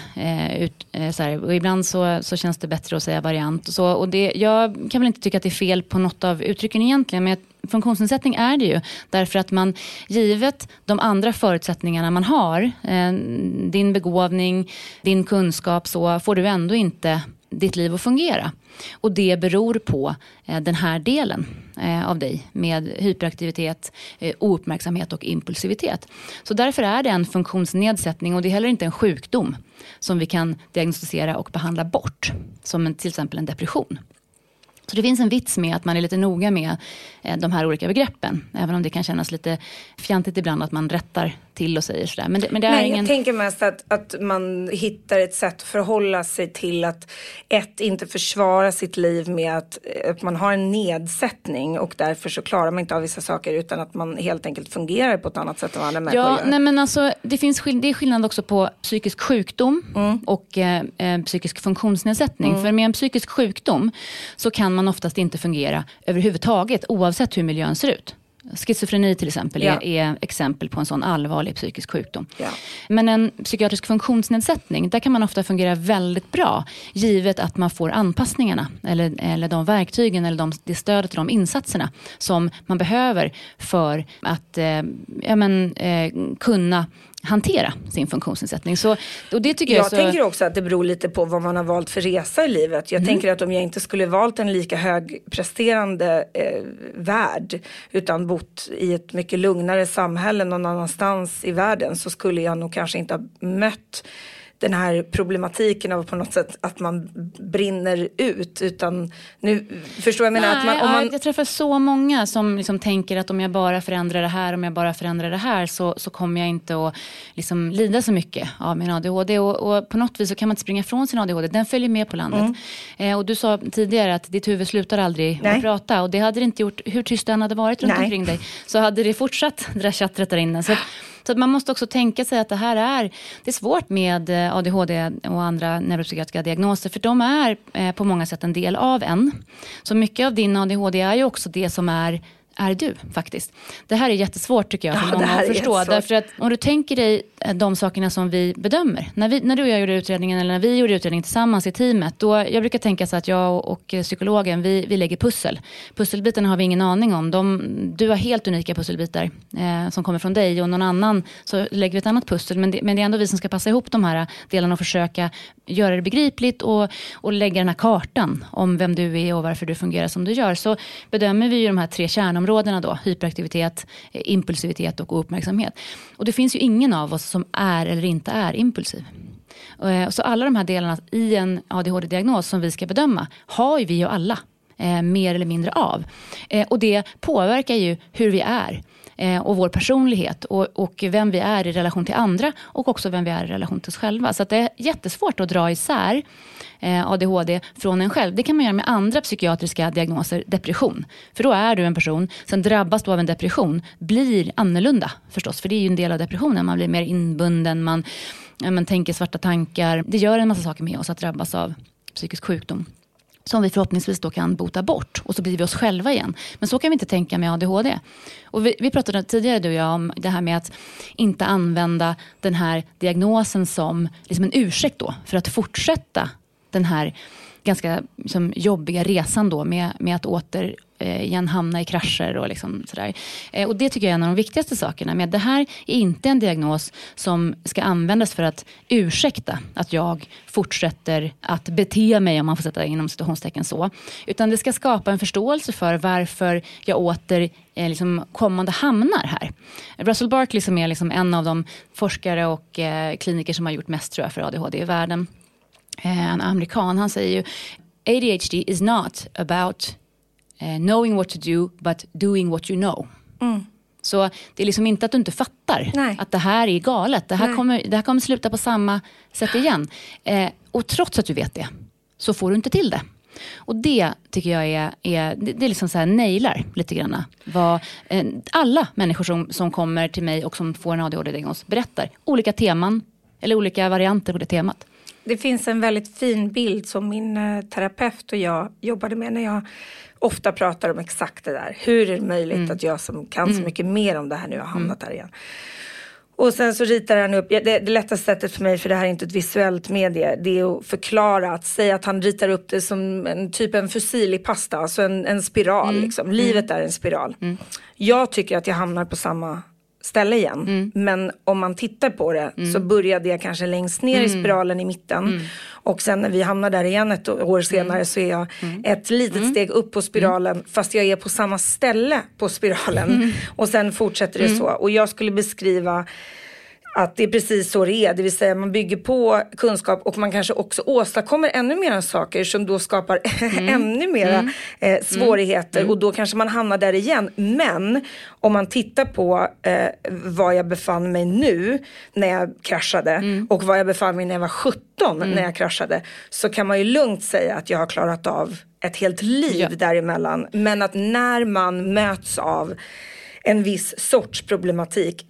så här, och ibland så känns det bättre att säga variant och så, och det, jag kan väl inte tycka att det är fel på något av uttrycken egentligen, men funktionsnedsättning är det ju därför att man, givet de andra förutsättningarna man har, din begåvning, din kunskap, så får du ändå inte ditt liv att fungera. Och det beror på den här delen av dig med hyperaktivitet, ouppmärksamhet och impulsivitet. Så därför är det en funktionsnedsättning och det är heller inte en sjukdom som vi kan diagnostisera och behandla bort, som till exempel en depression. Så det finns en vits med att man är lite noga med de här olika begreppen. Även om det kan kännas lite fjantigt ibland att man rättar till och säger sådär. Men det är Nej, jag tänker mest att man hittar ett sätt att förhålla sig till att inte försvara sitt liv med att man har en nedsättning och därför så klarar man inte av vissa saker utan att man helt enkelt fungerar på ett annat sätt än vad andra människor gör. Nej, men alltså det är skillnad också på psykisk sjukdom och psykisk funktionsnedsättning. För med en psykisk sjukdom så kan man oftast inte fungera överhuvudtaget oavsett hur miljön ser ut. Schizofreni till exempel är exempel på en sån allvarlig psykisk sjukdom. Ja. Men en psykiatrisk funktionsnedsättning, där kan man ofta fungera väldigt bra givet att man får anpassningarna eller de verktygen eller det stödet och de insatserna som man behöver för att kunna hantera sin funktionsnedsättning. Och det tycker jag tänker också att det beror lite på vad man har valt för resa i livet. Jag tänker att om jag inte skulle valt en lika högpresterande värld utan bott i ett mycket lugnare samhälle någon annanstans i världen, så skulle jag nog kanske inte ha mött den här problematiken av på något sätt att man brinner ut, utan nu förstår jag jag träffar så många som liksom tänker att om jag bara förändrar det här så kommer jag inte att liksom lida så mycket av min ADHD och på något vis så kan man inte springa från sin ADHD, den följer med på landet. Och du sa tidigare att ditt huvud slutar aldrig att prata, och det hade det inte gjort hur tyst den hade varit runt omkring dig, så hade det fortsatt det där chattret där inne. Så att man måste också tänka sig att det är svårt med ADHD och andra neuropsykiatriska diagnoser, för de är på många sätt en del av en. Så mycket av din ADHD är ju också det som är du faktiskt. Det här är jättesvårt tycker jag för många att förstå. Därför att om du tänker dig de sakerna som vi bedömer. När du och jag gjorde utredningen, eller när vi gjorde utredningen tillsammans i teamet, då jag brukar tänka så att jag och psykologen, vi lägger pussel. Pusselbitarna har vi ingen aning om. Du har helt unika pusselbitar som kommer från dig, och någon annan så lägger vi ett annat pussel. Men det är ändå vi som ska passa ihop de här delarna och försöka göra det begripligt och lägga den här kartan om vem du är och varför du fungerar som du gör. Så bedömer vi ju de här 3 kärnområdena då: hyperaktivitet, impulsivitet och ouppmärksamhet. Och det finns ju ingen av oss som är eller inte är impulsiv. Så alla de här delarna i en ADHD-diagnos som vi ska bedöma har ju vi ju alla mer eller mindre av. Och det påverkar ju hur vi är. och vår personlighet och vem vi är i relation till andra och också vem vi är i relation till oss själva. Så att det är jättesvårt att dra isär ADHD från en själv. Det kan man göra med andra psykiatriska diagnoser, depression. För då är du en person som drabbas då av en depression, blir annorlunda förstås. För det är ju en del av depressionen, man blir mer inbunden, man tänker svarta tankar. Det gör en massa saker med oss att drabbas av psykisk sjukdom. Som vi förhoppningsvis då kan bota bort. Och så blir vi oss själva igen. Men så kan vi inte tänka med ADHD. Och vi pratade tidigare du och jag om det här med att inte använda den här diagnosen som liksom en ursäkt då. För att fortsätta den här ganska liksom, jobbiga resan då med att igen hamna i krascher och liksom sådär. Och det tycker jag är en av de viktigaste sakerna. Men det här är inte en diagnos som ska användas för att ursäkta att jag fortsätter att bete mig, om man får sätta inom citationstecken så. Utan det ska skapa en förståelse för varför jag liksom kommande hamnar här. Russell Barkley som är liksom en av de forskare och kliniker som har gjort mest tror jag för ADHD i världen. En amerikan, han säger ju ADHD is not about knowing what to do but doing what you know. Så det är liksom inte att du inte fattar att det här är galet. Det här kommer sluta på samma sätt igen. Och trots att du vet det så får du inte till det. Och det tycker jag det är liksom så här nailar lite grann vad alla människor som kommer till mig och som får en ADHD-diagnos berättar. Olika teman eller olika varianter på det temat. Det finns en väldigt fin bild som min terapeut och jag jobbade med när jag ofta pratar om exakt det där. Hur är det möjligt att jag som kan så mycket mer om det här nu har hamnat där igen? Och sen så ritar han upp, det lättaste sättet för mig, för det här är inte ett visuellt medie, det är att förklara, att säga att han ritar upp det som en fusil i pasta, alltså en spiral liksom. Livet är en spiral. Jag tycker att jag hamnar på samma ställe igen. Men om man tittar på det så började jag kanske längst ner i spiralen i mitten. Och sen när vi hamnar där igen ett år senare så är jag ett litet steg upp på spiralen fast jag är på samma ställe på spiralen. Och sen fortsätter det så. Och jag skulle beskriva att det är precis så det är. Det vill säga man bygger på kunskap och man kanske också åstadkommer ännu mer saker som då skapar ännu mera svårigheter. Och då kanske man hamnar där igen. Men om man tittar på var jag befann mig nu när jag kraschade och var jag befann mig när jag var 17 när jag kraschade, så kan man ju lugnt säga att jag har klarat av ett helt liv däremellan. Men att när man möts av en viss sorts problematik,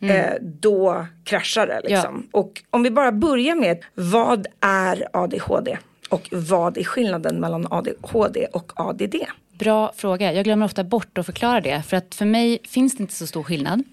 då kraschar det liksom. Och om vi bara börjar med, vad är ADHD? Och vad är skillnaden mellan ADHD och ADD? Bra fråga. Jag glömmer ofta bort att förklara det. För att för mig finns det inte så stor skillnad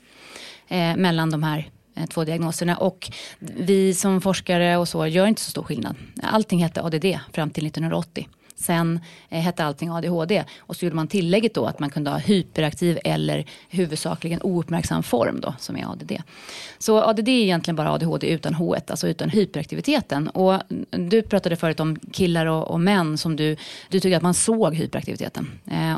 mellan de här två diagnoserna. Och vi som forskare och så gör inte så stor skillnad. Allting hette ADD fram till 1980. Sen hette allting ADHD och så gjorde man tillägget då att man kunde ha hyperaktiv eller huvudsakligen ouppmärksam form då, som är ADD. Så ADD är egentligen bara ADHD utan H1, alltså utan hyperaktiviteten. Och du pratade förut om killar och män som du tyckte att man såg hyperaktiviteten.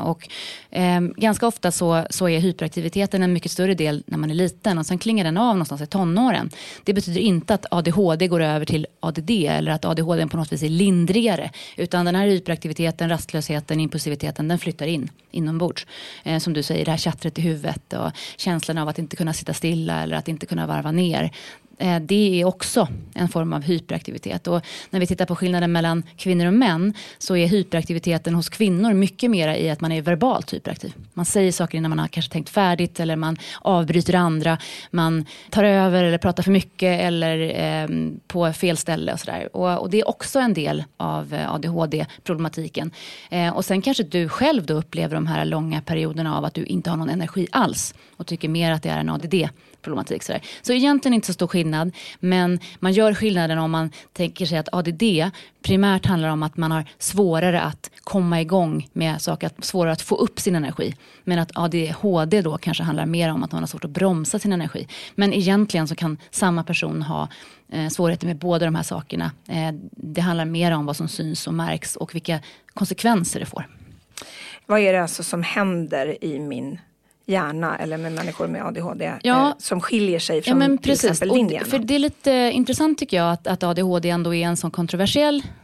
Ganska ofta så är hyperaktiviteten en mycket större del när man är liten och sen klingar den av någonstans i tonåren. Det betyder inte att ADHD går över till ADD eller att ADHD på något vis är lindrigare, utan den här hyperaktiviteten, rastlösheten, impulsiviteten, den flyttar inombords. Som du säger, det här tjattret i huvudet och känslan av att inte kunna sitta stilla eller att inte kunna varva ner. Det är också en form av hyperaktivitet. Och när vi tittar på skillnaden mellan kvinnor och män så är hyperaktiviteten hos kvinnor mycket mer i att man är verbalt hyperaktiv. Man säger saker innan man har kanske tänkt färdigt eller man avbryter andra. Man tar över eller pratar för mycket eller på fel ställe och sådär. Och det är också en del av ADHD-problematiken. Och sen kanske du själv då upplever de här långa perioderna av att du inte har någon energi alls och tycker mer att det är en ADD-problematik. Så egentligen inte så stor skillnad, men man gör skillnaden om man tänker sig att ADD primärt handlar om att man har svårare att komma igång med saker, svårare att få upp sin energi. Men att ADHD då kanske handlar mer om att man har svårt att bromsa sin energi. Men egentligen så kan samma person ha svårigheter med båda de här sakerna. Det handlar mer om vad som syns och märks och vilka konsekvenser det får. Vad är det alltså som händer i min hjärna eller med människor med ADHD som skiljer sig från till exempel din hjärna? För det är lite intressant tycker jag att ADHD ändå är en sån kontroversiell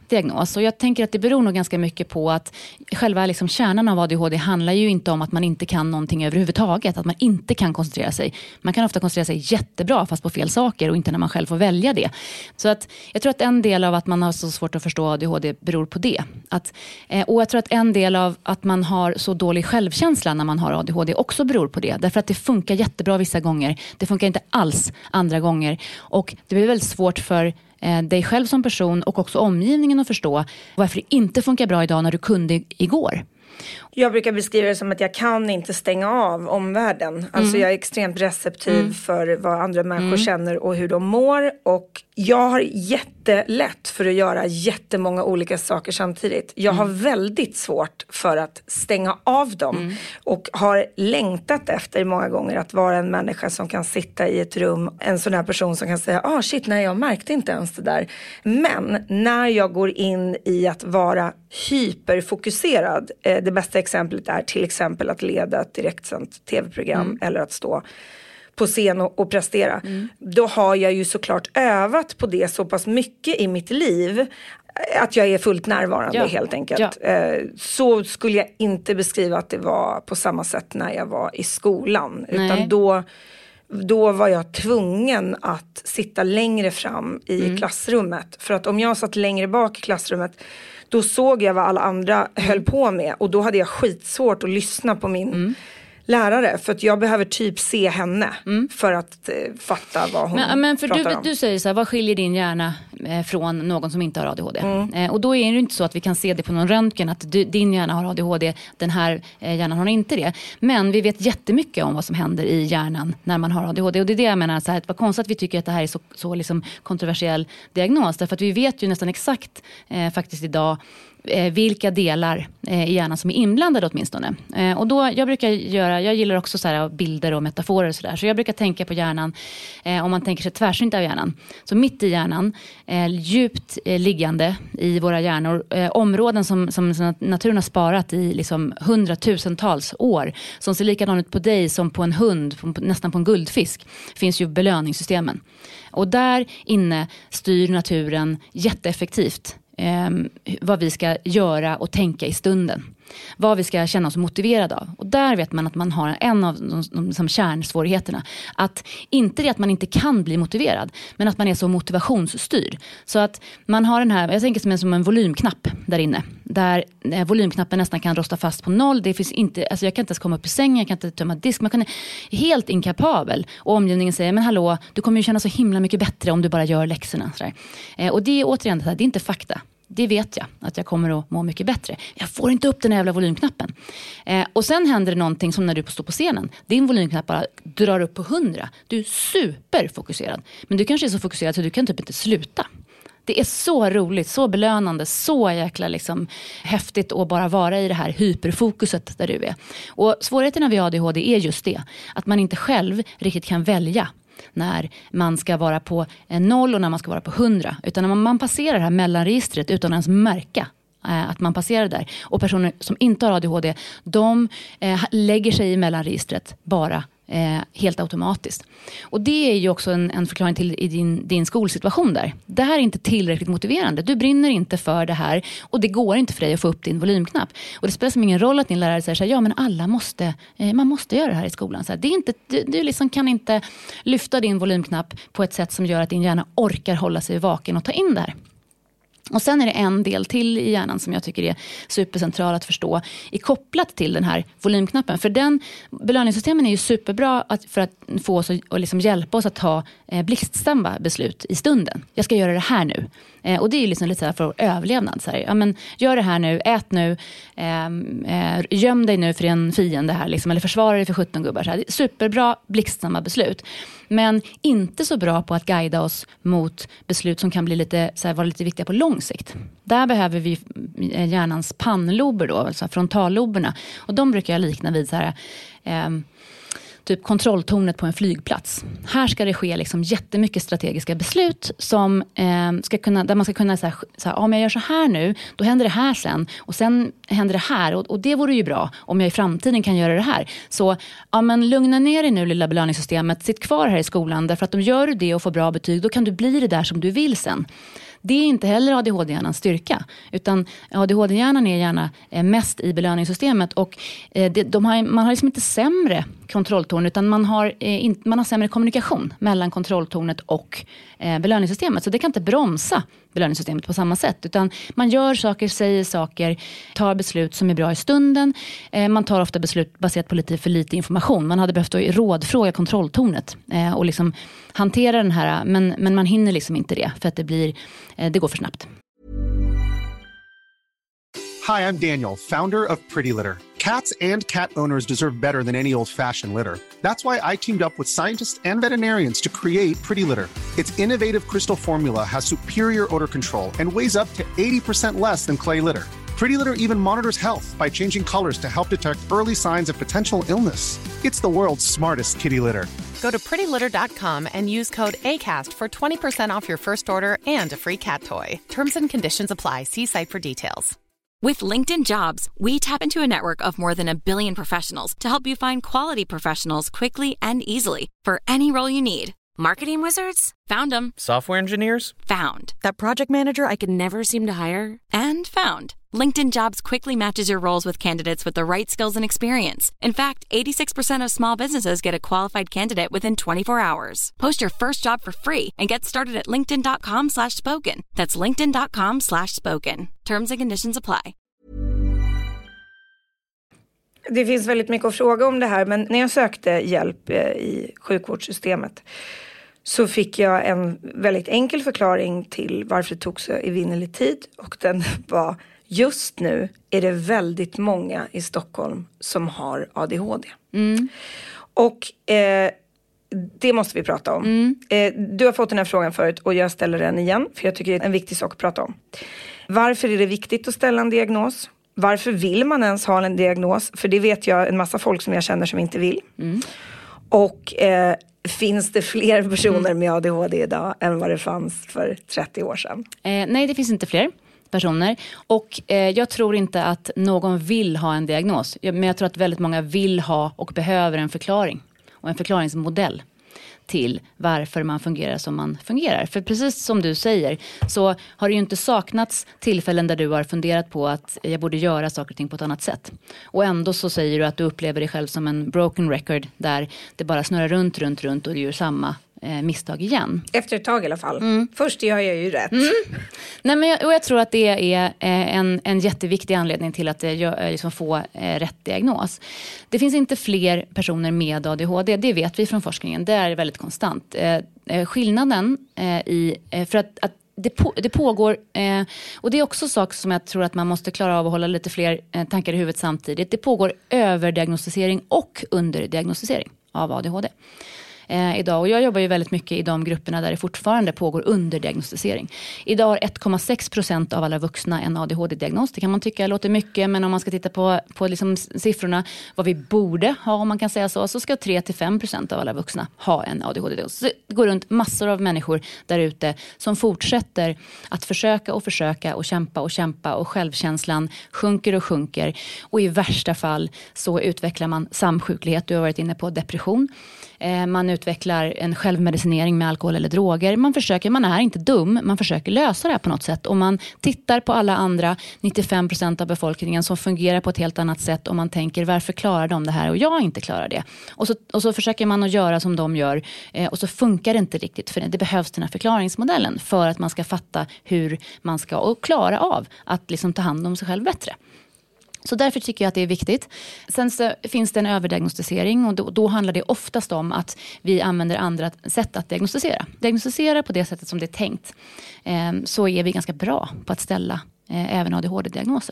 diagnos. Och jag tänker att det beror nog ganska mycket på att själva liksom kärnan av ADHD handlar ju inte om att man inte kan någonting överhuvudtaget. Att man inte kan koncentrera sig. Man kan ofta koncentrera sig jättebra fast på fel saker och inte när man själv får välja det. Så att jag tror att en del av att man har så svårt att förstå ADHD beror på det. Och jag tror att en del av att man har så dålig självkänsla när man har ADHD också beror på det. Därför att det funkar jättebra vissa gånger. Det funkar inte alls andra gånger. Och det blir väldigt svårt för dig själv som person och också omgivningen att förstå varför det inte funkar bra idag när du kunde igår. Jag brukar beskriva det som att jag kan inte stänga av omvärlden. Alltså jag är extremt receptiv för vad andra människor känner och hur de mår. Och jag har jättelätt för att göra jättemånga olika saker samtidigt. Jag har väldigt svårt för att stänga av dem. Och har längtat efter många gånger att vara en människa som kan sitta i ett rum. En sån här person som kan säga, shit, nej, jag märkte inte ens det där. Men när jag går in i att vara hyperfokuserad, det bästa exemplet är till exempel att leda ett direktsänt tv-program eller att stå på scen och prestera. Då har jag ju såklart övat på det så pass mycket i mitt liv att jag är fullt närvarande helt enkelt. Så skulle jag inte beskriva att det var på samma sätt när jag var i skolan. Utan då var jag tvungen att sitta längre fram i klassrummet. För att om jag satt längre bak i klassrummet, då såg jag vad alla andra höll på med. Och då hade jag skitsvårt att lyssna på min lärare. För att jag behöver typ se henne för att fatta vad hon pratar om. Du säger så här, vad skiljer din hjärna från någon som inte har ADHD? Och då är det inte så att vi kan se det på någon röntgen att din hjärna har ADHD, den här hjärnan har inte det. Men vi vet jättemycket om vad som händer i hjärnan när man har ADHD. Och det är det jag menar, så här, att vad konstigt att vi tycker att det här är så liksom kontroversiell diagnos. Därför att vi vet ju nästan exakt faktiskt idag vilka delar i hjärnan som är inblandade åtminstone. Och då, jag gillar också så här bilder och metaforer och sådär. Så jag brukar tänka på hjärnan, om man tänker sig tvärsnitt av hjärnan. Så mitt i hjärnan, djupt liggande i våra hjärnor, områden som naturen har sparat i liksom 100,000-tals år. Som ser likadant ut på dig som på en hund, nästan på en guldfisk, finns ju belöningssystemen. Och där inne styr naturen jätteeffektivt vad vi ska göra och tänka i stunden. Vad vi ska känna oss motiverade av. Och där vet man att man har en av de kärnsvårigheterna. Att inte det att man inte kan bli motiverad, men att man är så motivationsstyrd. Så att man har den här, jag tänker som en volymknapp där inne. Där volymknappen nästan kan rosta fast på 0. Det finns inte, alltså jag kan inte ens komma upp i sängen, jag kan inte tömma disk. Man kan helt inkapabel. Och omgivningen säger, men hallå, du kommer ju känna så himla mycket bättre om du bara gör läxorna. Och det är återigen det här, det är inte fakta. Det vet jag, att jag kommer att må mycket bättre. Jag får inte upp den här jävla volymknappen. Och sen händer det någonting som när du står på scenen. Din volymknapp bara drar upp på 100. Du är superfokuserad. Men du kanske är så fokuserad så du kan typ inte sluta. Det är så roligt, så belönande, så jäkla liksom häftigt att bara vara i det här hyperfokuset där du är. Och svårigheten vid ADHD är just det. Att man inte själv riktigt kan välja när man ska vara på 0 och när man ska vara på 100. Utan när man passerar det här mellanregistret utan ens märka att man passerar där. Och personer som inte har ADHD, de lägger sig i mellanregistret bara helt automatiskt. Och det är ju också en förklaring till i din skolsituation där. Det här är inte tillräckligt motiverande. Du brinner inte för det här och det går inte för dig att få upp din volymknapp. Och det spelar som ingen roll att din lärare säger så här, ja men man måste göra det här i skolan. Så här, det är inte, du liksom kan inte lyfta din volymknapp på ett sätt som gör att din hjärna orkar hålla sig vaken och ta in det här. Och sen är det en del till i hjärnan som jag tycker är supercentral att förstå är kopplat till den här volymknappen. För den belöningssystemen är ju superbra för att få oss och liksom hjälpa oss att ta blixtsnabba beslut i stunden. Jag ska göra det här nu. Och det är ju liksom lite så här för överlevnad. Så här, ja, men gör det här nu, ät nu, göm dig nu för en fiende här. Liksom, eller försvara dig för 17 gubbar. Så här. Superbra blixtsnabba beslut. Men inte så bra på att guida oss mot beslut som kan bli lite, så här, vara lite viktiga på lång sikt. Där behöver vi hjärnans pannlober då, alltså frontalloberna. Och de brukar jag likna vid så här, typ kontrolltornet på en flygplats. Här ska det ske liksom jättemycket strategiska beslut som ska kunna, där man ska kunna så här, om jag gör så här nu, då händer det här sen och sen händer det här och det vore ju bra om jag i framtiden kan göra det här. Så ja, men lugna ner dig nu lilla belöningssystemet, sitt kvar här i skolan därför att om gör du det och får bra betyg, då kan du bli det där som du vill sen. Det är inte heller ADHD-hjärnans styrka, utan ADHD-hjärnan är gärna mest i belöningssystemet, och man har liksom inte sämre kontrolltorn, utan man har sämre kommunikation mellan kontrolltornet och belöningssystemet. Så det kan inte bromsa belöningssystemet på samma sätt, utan man gör saker, säger saker, tar beslut som är bra i stunden. Man tar ofta beslut baserat på lite för lite information. Man hade behövt rådfråga kontrolltornet och liksom hantera den här, men man hinner liksom inte det, för att det går för snabbt. Hi, I'm Daniel, founder of Pretty Litter. Cats and cat owners deserve better than any old-fashioned litter. That's why I teamed up with scientists and veterinarians to create Pretty Litter. Its innovative crystal formula has superior odor control and weighs up to 80% less than clay litter. Pretty Litter even monitors health by changing colors to help detect early signs of potential illness. It's the world's smartest kitty litter. Go to prettylitter.com and use code ACAST for 20% off your first order and a free cat toy. Terms and conditions apply. See site for details. With LinkedIn Jobs, we tap into a network of more than 1 billion professionals to help you find quality professionals quickly and easily for any role you need. Marketing wizards? Found them. Software engineers? Found. That project manager I could never seem to hire? And found. LinkedIn Jobs quickly matches your roles with candidates with the right skills and experience. In fact, 86% of small businesses get a qualified candidate within 24 hours. Post your first job for free and get started at linkedin.com/spoken. That's linkedin.com/spoken. Terms and conditions apply. Det finns väldigt mycket att fråga om det här, men när jag sökte hjälp i sjukvårdssystemet så fick jag en väldigt enkel förklaring till varför det tog så evinnerlig tid, och den var: just nu är det väldigt många i Stockholm som har ADHD. Och det måste vi prata om. Du har fått den här frågan förut och jag ställer den igen, för jag tycker det är en viktig sak att prata om. Varför är det viktigt att ställa en diagnos? Varför vill man ens ha en diagnos? För det vet jag en massa folk som jag känner som inte vill. Och finns det fler personer med ADHD idag än vad det fanns för 30 år sedan? Nej, det finns inte fler personer. Och jag tror inte att någon vill ha en diagnos. Men jag tror att väldigt många vill ha och behöver en förklaring. Och en förklaringsmodell till varför man fungerar som man fungerar. För precis som du säger så har det ju inte saknats tillfällen där du har funderat på att jag borde göra saker och ting på ett annat sätt. Och ändå så säger du att du upplever dig själv som en broken record där det bara snurrar runt och du gör samma misstag igen. Efter ett tag i alla fall. Först gör jag ju rätt. Nej, men jag tror att det är en jätteviktig anledning till att liksom få rätt diagnos. Det finns inte fler personer med ADHD, det vet vi från forskningen. Det är väldigt konstant. Skillnaden för att det pågår, och det är också saker som jag tror att man måste klara av att hålla lite fler tankar i huvudet samtidigt. Det pågår överdiagnostisering och underdiagnostisering av ADHD. Idag. Och jag jobbar ju väldigt mycket i de grupperna där det fortfarande pågår underdiagnostisering. Idag har 1,6% av alla vuxna en ADHD-diagnos. Det kan man tycka låter mycket, men om man ska titta på liksom siffrorna, vad vi borde ha, om man kan säga så ska 3-5% av alla vuxna ha en ADHD-diagnos. Så det går runt massor av människor där ute som fortsätter att försöka och kämpa och självkänslan sjunker. Och i värsta fall så utvecklar man samsjuklighet. Du har varit inne på depression. Man utvecklar en självmedicinering med alkohol eller droger. Man är inte dum, man försöker lösa det här på något sätt. Om man tittar på alla andra 95% av befolkningen som fungerar på ett helt annat sätt, och man tänker, varför klarar de det här och jag inte klarar det? Och så försöker man att göra som de gör, och så funkar det inte riktigt, för det behövs den här förklaringsmodellen för att man ska fatta hur man ska och klara av att liksom ta hand om sig själv bättre. Så därför tycker jag att det är viktigt. Sen så finns det en överdiagnostisering, och då handlar det oftast om att vi använder andra sätt att diagnostisera. Diagnostisera på det sättet som det är tänkt, så är vi ganska bra på att ställa även ADHD-diagnoser.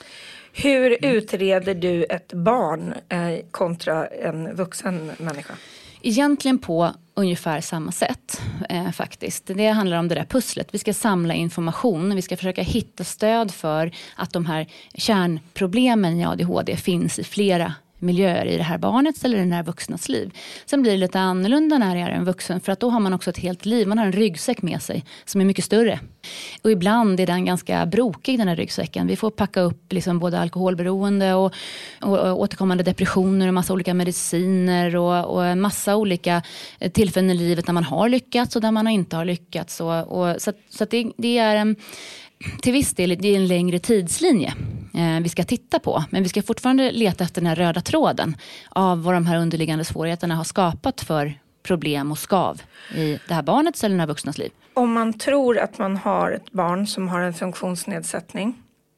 Hur utreder du ett barn kontra en vuxen människa? Egentligen på ungefär samma sätt faktiskt. Det handlar om det där pusslet. Vi ska samla information. Vi ska försöka hitta stöd för att de här kärnproblemen i ADHD finns i flera miljöer i det här barnets eller den här vuxnas liv. Sen blir det lite annorlunda när jag är en vuxen, för att då har man också ett helt liv. Man har en ryggsäck med sig som är mycket större. Och ibland är den ganska brokig, den här ryggsäcken. Vi får packa upp liksom både alkoholberoende och återkommande depressioner och massa olika mediciner och en massa olika tillfällen i livet när man har lyckats och där man inte har lyckats. Så att det är till viss del det är en längre tidslinje vi ska titta på. Men vi ska fortfarande leta efter den här röda tråden av vad de här underliggande svårigheterna har skapat för problem och skav i det här barnets eller den här vuxnas liv. Om man tror att man har ett barn som har en funktionsnedsättning,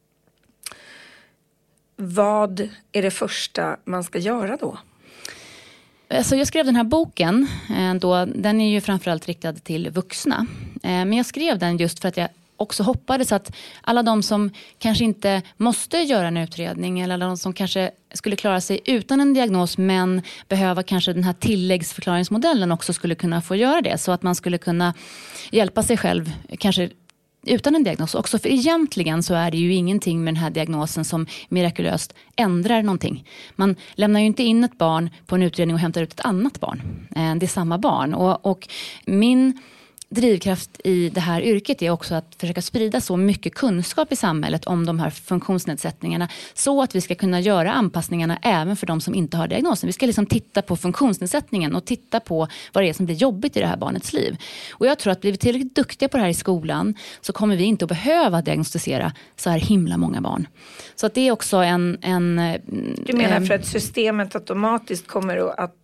vad är det första man ska göra då? Alltså jag skrev den här boken, den är ju framförallt riktad till vuxna. Men jag skrev den just för att jag också hoppades att alla de som kanske inte måste göra en utredning eller alla de som kanske skulle klara sig utan en diagnos men behöva kanske den här tilläggsförklaringsmodellen också skulle kunna få göra det, så att man skulle kunna hjälpa sig själv kanske utan en diagnos också. För egentligen så är det ju ingenting med den här diagnosen som mirakulöst ändrar någonting. Man lämnar ju inte in ett barn på en utredning och hämtar ut ett annat barn. Det är samma barn. Och min drivkraft i det här yrket är också att försöka sprida så mycket kunskap i samhället om de här funktionsnedsättningarna, så att vi ska kunna göra anpassningarna även för de som inte har diagnosen. Vi ska liksom titta på funktionsnedsättningen och titta på vad det är som blir jobbigt i det här barnets liv. Och jag tror att blir vi tillräckligt duktiga på det här i skolan så kommer vi inte att behöva diagnostisera så här himla många barn. Så att det är också en Du menar för att systemet automatiskt kommer att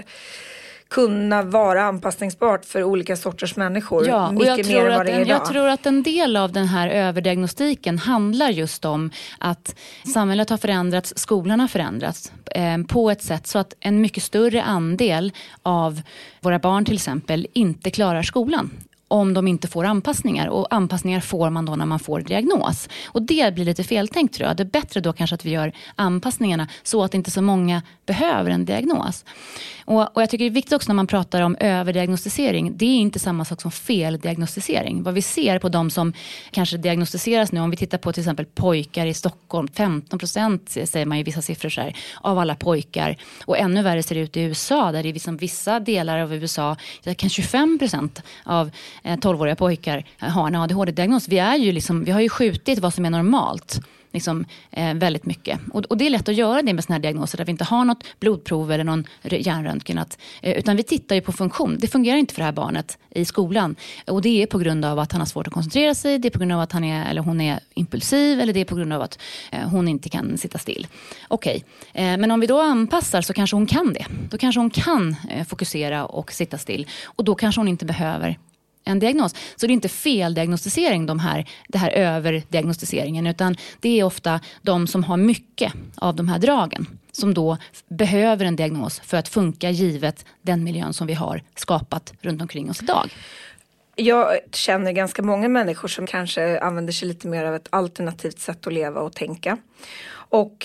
kunna vara anpassningsbart för olika sorters människor. Ja, och jag tror att en del av den här överdiagnostiken handlar just om att samhället har förändrats, skolan har förändrats på ett sätt så att en mycket större andel av våra barn till exempel inte klarar skolan om de inte får anpassningar. Och anpassningar får man då när man får diagnos. Och det blir lite feltänkt, tror jag. Det är bättre då kanske att vi gör anpassningarna så att inte så många behöver en diagnos. Och jag tycker det är viktigt också när man pratar om överdiagnostisering. Det är inte samma sak som feldiagnostisering. Vad vi ser på de som kanske diagnostiseras nu, om vi tittar på till exempel pojkar i Stockholm, 15% säger man i vissa siffror så här, av alla pojkar. Och ännu värre ser det ut i USA, där det är liksom vissa delar av USA, kan 25% av 12-åriga pojkar har en ADHD-diagnos. Vi har ju skjutit vad som är normalt väldigt mycket. Och det är lätt att göra det med såna här diagnoser där vi inte har något blodprov eller någon hjärnröntgen. Utan vi tittar ju på funktion. Det fungerar inte för det här barnet i skolan. Och det är på grund av att han har svårt att koncentrera sig. Det är på grund av att hon är impulsiv. Eller det är på grund av att hon inte kan sitta still. Okej. Men om vi då anpassar så kanske hon kan det. Då kanske hon kan fokusera och sitta still. Och då kanske hon inte behöver en diagnos. Så det är inte feldiagnostisering det här överdiagnostiseringen, utan det är ofta de som har mycket av de här dragen som då behöver en diagnos för att funka givet den miljön som vi har skapat runt omkring oss idag. Jag känner ganska många människor som kanske använder sig lite mer av ett alternativt sätt att leva och tänka. Och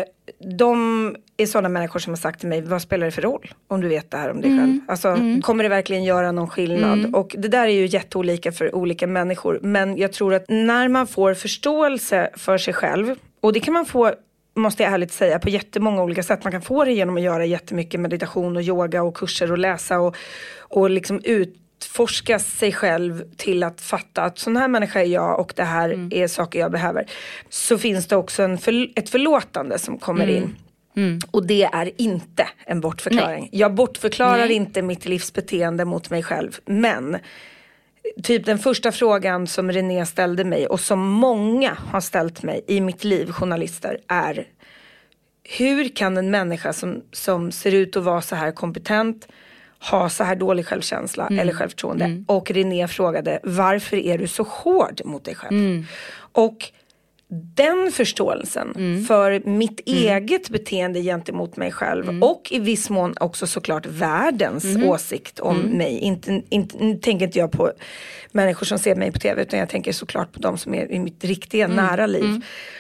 de är sådana människor som har sagt till mig, vad spelar det för roll om du vet det här om dig själv? Alltså, kommer det verkligen göra någon skillnad? Och det där är ju jätteolika för olika människor. Men jag tror att när man får förståelse för sig själv, och det kan man få, måste jag ärligt säga, på jättemånga olika sätt. Man kan få det genom att göra jättemycket meditation och yoga och kurser och läsa och liksom utforska sig själv till att fatta att sån här människa är jag och det här är saker jag behöver. Så finns det också ett förlåtande som kommer in. Och det är inte en bortförklaring. Nej. Jag bortförklarar inte mitt livsbeteende mot mig själv. Men typ den första frågan som René ställde mig och som många har ställt mig i mitt liv, journalister, är: hur kan en människa som ser ut att vara så här kompetent ha så här dålig självkänsla eller självförtroende? Och René frågade: varför är du så hård mot dig själv? Och den förståelsen för mitt eget beteende gentemot mig själv och i viss mån också såklart världens åsikt om mig. Nu tänker inte jag på människor som ser mig på tv, utan jag tänker såklart på de som är i mitt riktiga nära liv.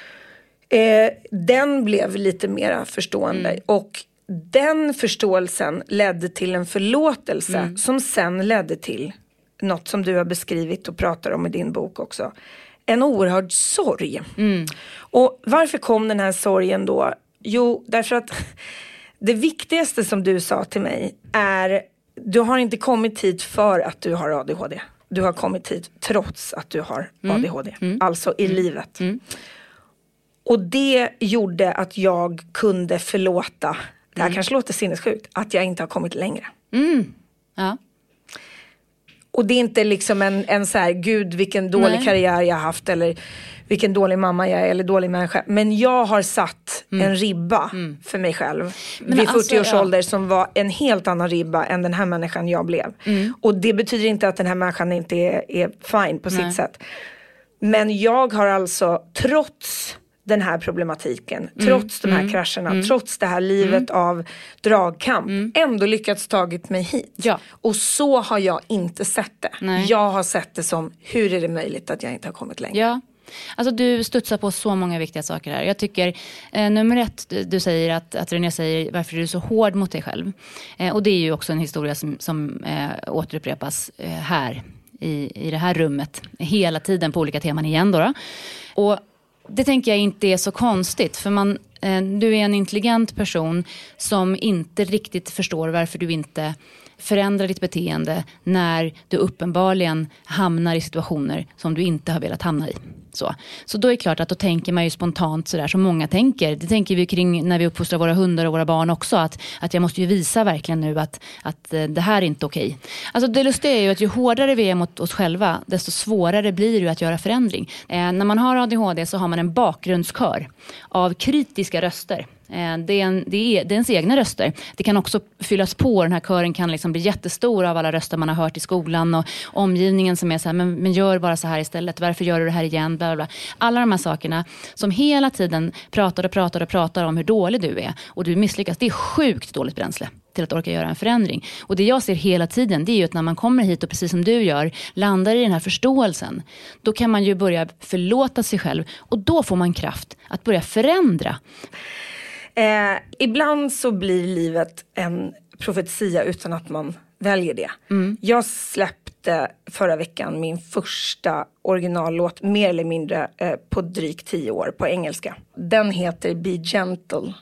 Den blev lite mera förstående och den förståelsen ledde till en förlåtelse som sen ledde till något som du har beskrivit och pratar om i din bok också. En oerhörd sorg. Och varför kom den här sorgen då Jo, därför att det viktigaste som du sa till mig är, du har inte kommit hit för att du har ADHD. Du har kommit hit trots att du har ADHD. Alltså i livet. Och det gjorde att jag kunde förlåta, det här kanske låter sinnessjukt, att jag inte har kommit längre. Ja. Och det är inte liksom en så här, gud vilken dålig karriär jag har haft, eller vilken dålig mamma jag är, eller dålig människa. Men jag har satt en ribba för mig själv vid 40 års ålder som var en helt annan ribba än den här människan jag blev. Och det betyder inte att den här människan inte är fine på sitt sätt. Men jag har alltså, trots den här problematiken, trots de här krascherna, trots det här livet av dragkamp, ändå lyckats tagit mig hit. Ja. Och så har jag inte sett det. Nej. Jag har sett det som, hur är det möjligt att jag inte har kommit längre? Ja. Alltså du studsar på så många viktiga saker här. Jag tycker, nummer 1, du säger att René säger varför du är så hård mot dig själv. Och det är ju också en historia som återupprepas här i det här rummet hela tiden på olika teman igen då. Och det tänker jag inte är så konstigt, för du är en intelligent person som inte riktigt förstår varför du inte förändrar ditt beteende när du uppenbarligen hamnar i situationer som du inte har velat hamna i. Så då är det klart att då tänker man ju spontant sådär som många tänker. Det tänker vi kring när vi uppfostrar våra hundar och våra barn också. Att jag måste ju visa verkligen nu att det här är inte okej. Alltså det lustiga är ju att ju hårdare vi är mot oss själva, desto svårare blir det att göra förändring. När man har ADHD så har man en bakgrundskör av kritiska röster. Det är ens egna röster. Det kan också fyllas på. Den här kören kan liksom bli jättestor av alla röster man har hört i skolan och omgivningen som är så här, men gör bara så här istället. Varför gör du det här igen? Bla, bla, bla. Alla de här sakerna som hela tiden pratar om hur dålig du är och du misslyckas. Det är sjukt dåligt bränsle till att orka göra en förändring. Och det jag ser hela tiden, det är ju att när man kommer hit och precis som du gör, landar i den här förståelsen, då kan man ju börja förlåta sig själv och då får man kraft att börja förändra. Ibland så blir livet en profetia utan att man väljer det. Jag släppte förra veckan min första originallåt mer eller mindre på drygt 10 år på engelska. Den heter Be Gentle.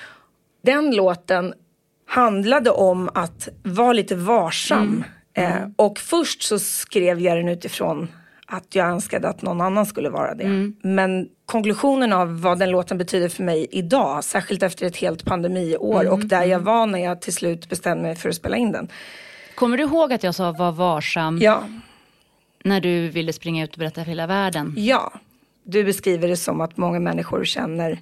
Den låten handlade om att vara lite varsam. Och först så skrev jag den utifrån att jag önskade att någon annan skulle vara det. Men konklusionen av vad den låten betyder för mig idag, särskilt efter ett helt pandemiår och där jag var när jag till slut bestämde mig för att spela in den. Kommer du ihåg att jag sa var varsam? Ja. När du ville springa ut och berätta för hela världen? Ja, du beskriver det som att många människor känner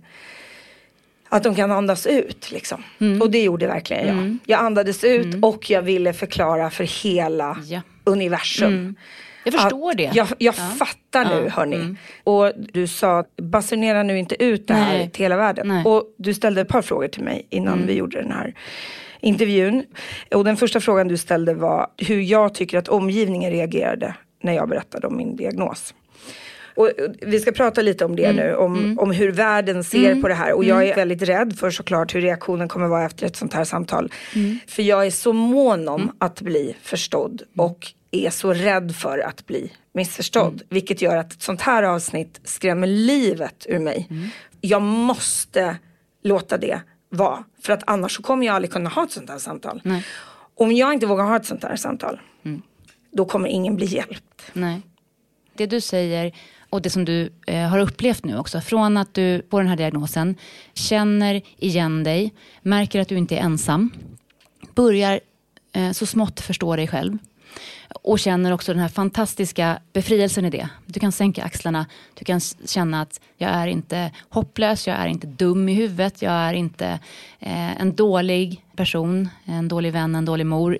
att de kan andas ut liksom. Och det gjorde verkligen jag. Jag andades ut och jag ville förklara för hela universum. Jag förstår det. Jag fattar nu, hörni. Och du sa, basunera nu inte ut det här till hela världen. Och du ställde ett par frågor till mig innan vi gjorde den här intervjun. Och den första frågan du ställde var hur jag tycker att omgivningen reagerade när jag berättade om min diagnos. Och vi ska prata lite om det nu, om hur världen ser på det här. Och jag är väldigt rädd för såklart hur reaktionen kommer vara efter ett sånt här samtal. För jag är så mån om att bli förstådd och är så rädd för att bli missförstådd. Vilket gör att ett sånt här avsnitt skrämmer livet ur mig. Jag måste låta det vara. För att annars så kommer jag aldrig kunna ha ett sånt här samtal. Nej. Om jag inte vågar ha ett sånt här samtal, då kommer ingen bli hjälpt. Nej. Det du säger och det som du har upplevt nu också, från att du på den här diagnosen känner igen dig, märker att du inte är ensam, börjar så smått förstå dig själv och känner också den här fantastiska befrielsen i det. Du kan sänka axlarna, du kan känna att jag är inte hopplös, jag är inte dum i huvudet, jag är inte en dålig person, en dålig vän, en dålig mor.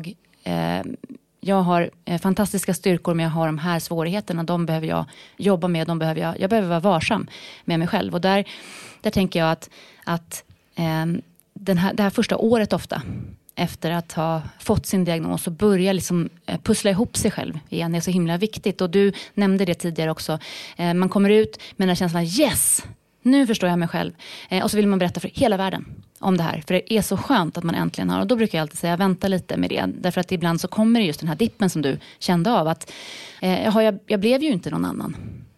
Jag har fantastiska styrkor, men jag har de här svårigheterna. De behöver jag jobba med. Jag behöver vara varsam med mig själv. Och där tänker jag att det här första året ofta, efter att ha fått sin diagnos och börja liksom pussla ihop sig själv igen, är så himla viktigt. Och du nämnde det tidigare också. Man kommer ut med den här känslan, yes! Nu förstår jag mig själv. Och så vill man berätta för hela världen om det här. För det är så skönt att man äntligen har. Och då brukar jag alltid säga, vänta lite med det. Därför att ibland så kommer det just den här dippen som du kände av. Att jag blev ju inte någon annan.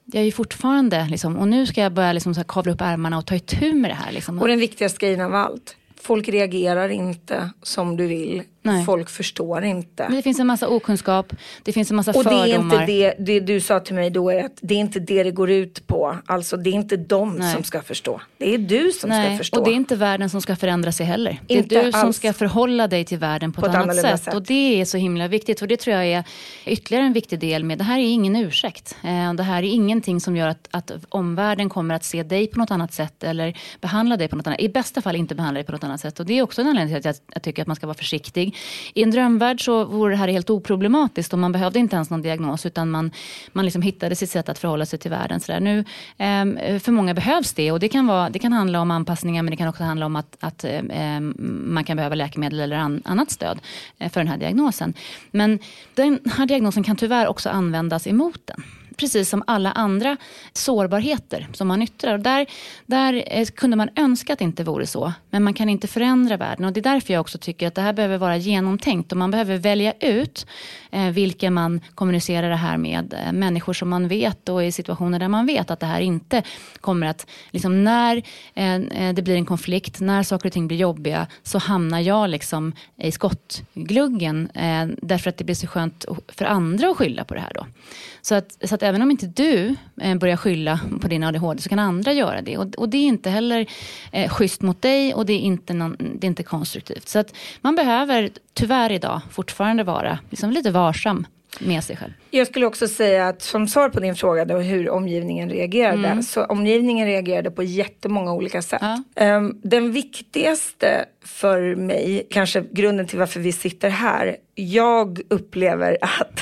Jag är ju fortfarande liksom, och nu ska jag börja liksom så här kavla upp ärmarna och ta itu med det här liksom. Och den viktigaste grejen av allt, folk reagerar inte som du vill. Nej. Folk förstår inte. Men det finns en massa okunskap, det finns en massa och fördomar. Och det du sa till mig då är att det är inte det går ut på. Alltså det är inte de som ska förstå. Det är du som ska förstå. Och det är inte världen som ska förändra sig heller. Det är inte du som alls. Ska förhålla dig till världen på ett annat sätt. Och det är så himla viktigt. Och det tror jag är ytterligare en viktig del med. Det här är ingen ursäkt. Det här är ingenting som gör att omvärlden kommer att se dig på något annat sätt. Eller behandla dig på något annat. I bästa fall inte behandla dig på något annat sätt. Och det är också en anledning till att jag tycker att man ska vara försiktig. I en drömvärld så vore det här helt oproblematiskt och man behövde inte ens någon diagnos utan man liksom hittade sitt sätt att förhålla sig till världen. Så där. Nu, för många behövs det och det kan handla om anpassningar men det kan också handla om att man kan behöva läkemedel eller annat stöd för den här diagnosen. Men den här diagnosen kan tyvärr också användas emot den. Precis som alla andra sårbarheter som man yttrar. Och där kunde man önska att det inte vore så. Men man kan inte förändra världen. Och det är därför jag också tycker att det här behöver vara genomtänkt. Och man behöver välja ut vilka man kommunicerar det här med. Människor som man vet och i situationer där man vet att det här inte kommer att... Liksom när det blir en konflikt, när saker och ting blir jobbiga så hamnar jag liksom i skottgluggen. Därför att det blir så skönt för andra att skylla på det här då. Så att även om inte du börjar skylla på din ADHD så kan andra göra det. Och det är inte heller schysst mot dig och det är inte konstruktivt. Så att man behöver tyvärr idag fortfarande vara liksom lite varsam med sig själv. Jag skulle också säga att som svar på din fråga då, hur omgivningen reagerade. Så omgivningen reagerade på jättemånga olika sätt. Ja. Den viktigaste för mig, kanske grunden till varför vi sitter här. Jag upplever att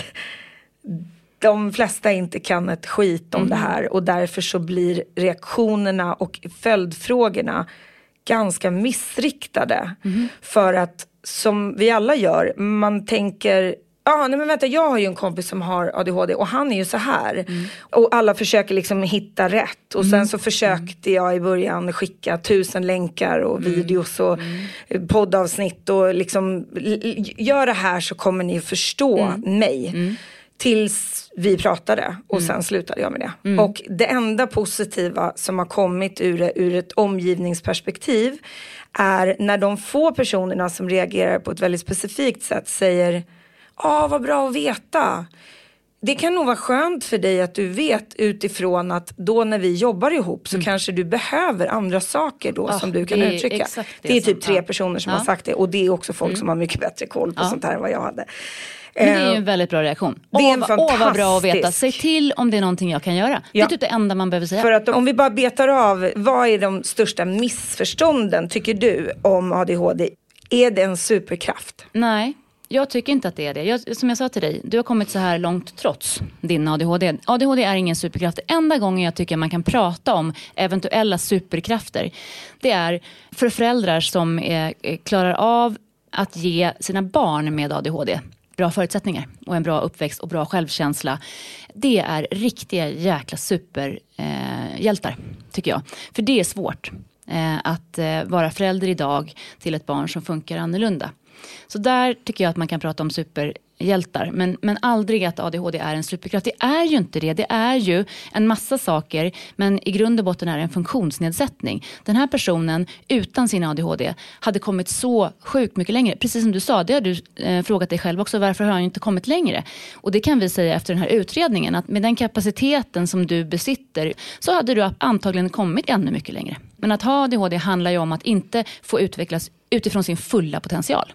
de flesta inte kan ett skit om det här och därför så blir reaktionerna och följdfrågorna ganska missriktade. För att som vi alla gör, man tänker nej men vänta, jag har ju en kompis som har ADHD och han är ju så här. Och alla försöker liksom hitta rätt. Och sen så försökte jag i början skicka 1000 länkar och videos och poddavsnitt och liksom gör det här så kommer ni förstå mig. Tills vi pratade och sen slutade jag med det. Och det enda positiva som har kommit ur ett omgivningsperspektiv är när de få personerna som reagerar på ett väldigt specifikt sätt säger vad bra att veta. Det kan nog vara skönt för dig att du vet utifrån att då när vi jobbar ihop så kanske du behöver andra saker då som du kan uttrycka. Det är typ 3 personer som har sagt det och det är också folk som har mycket bättre koll på sånt här än vad jag hade. Men det är ju en väldigt bra reaktion. Det är en fantastisk... vad bra att veta. Säg till om det är någonting jag kan göra. Det är typ det enda man behöver säga. För att om vi bara betar av, vad är de största missförstånden tycker du om ADHD? Är det en superkraft? Nej. Jag tycker inte att det är det. Som jag sa till dig, du har kommit så här långt trots din ADHD. ADHD är ingen superkraft. Enda gången jag tycker man kan prata om eventuella superkrafter, det är för föräldrar som klarar av att ge sina barn med ADHD bra förutsättningar och en bra uppväxt och bra självkänsla. Det är riktiga jäkla superhjältar, tycker jag. För det är svårt att vara förälder idag till ett barn som funkar annorlunda. Så där tycker jag att man kan prata om superhjältar. Men aldrig att ADHD är en superkraft. Det är ju inte det. Det är ju en massa saker. Men i grund och botten är det en funktionsnedsättning. Den här personen utan sin ADHD hade kommit så sjukt mycket längre. Precis som du sa, det har du frågat dig själv också. Varför har han inte kommit längre? Och det kan vi säga efter den här utredningen. Att med den kapaciteten som du besitter så hade du antagligen kommit ännu mycket längre. Men att ha ADHD handlar ju om att inte få utvecklas utifrån sin fulla potential.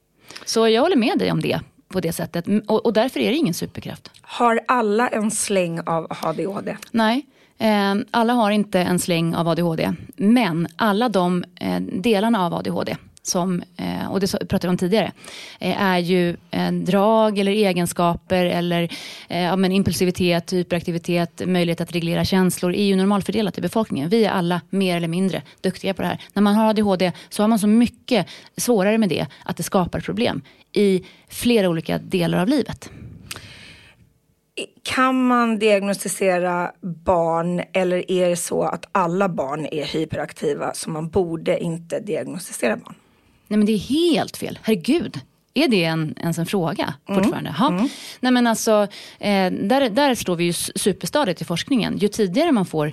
Så jag håller med dig om det på det sättet. Och därför är det ingen superkraft. Har alla en släng av ADHD? Nej, alla har inte en släng av ADHD. Men alla de delarna av ADHD som, och det pratade vi om tidigare, är ju drag eller egenskaper eller impulsivitet, hyperaktivitet, möjlighet att reglera känslor är ju normalfördelat i befolkningen. Vi är alla mer eller mindre duktiga på det här. När man har ADHD så har man så mycket svårare med det att det skapar problem i flera olika delar av livet. Kan man diagnostisera barn eller är det så att alla barn är hyperaktiva så man borde inte diagnostisera barn? Nej, men det är helt fel. Herregud. Är det ens en fråga fortfarande? Nej, men alltså, där står vi ju superstadigt i forskningen. Ju tidigare man får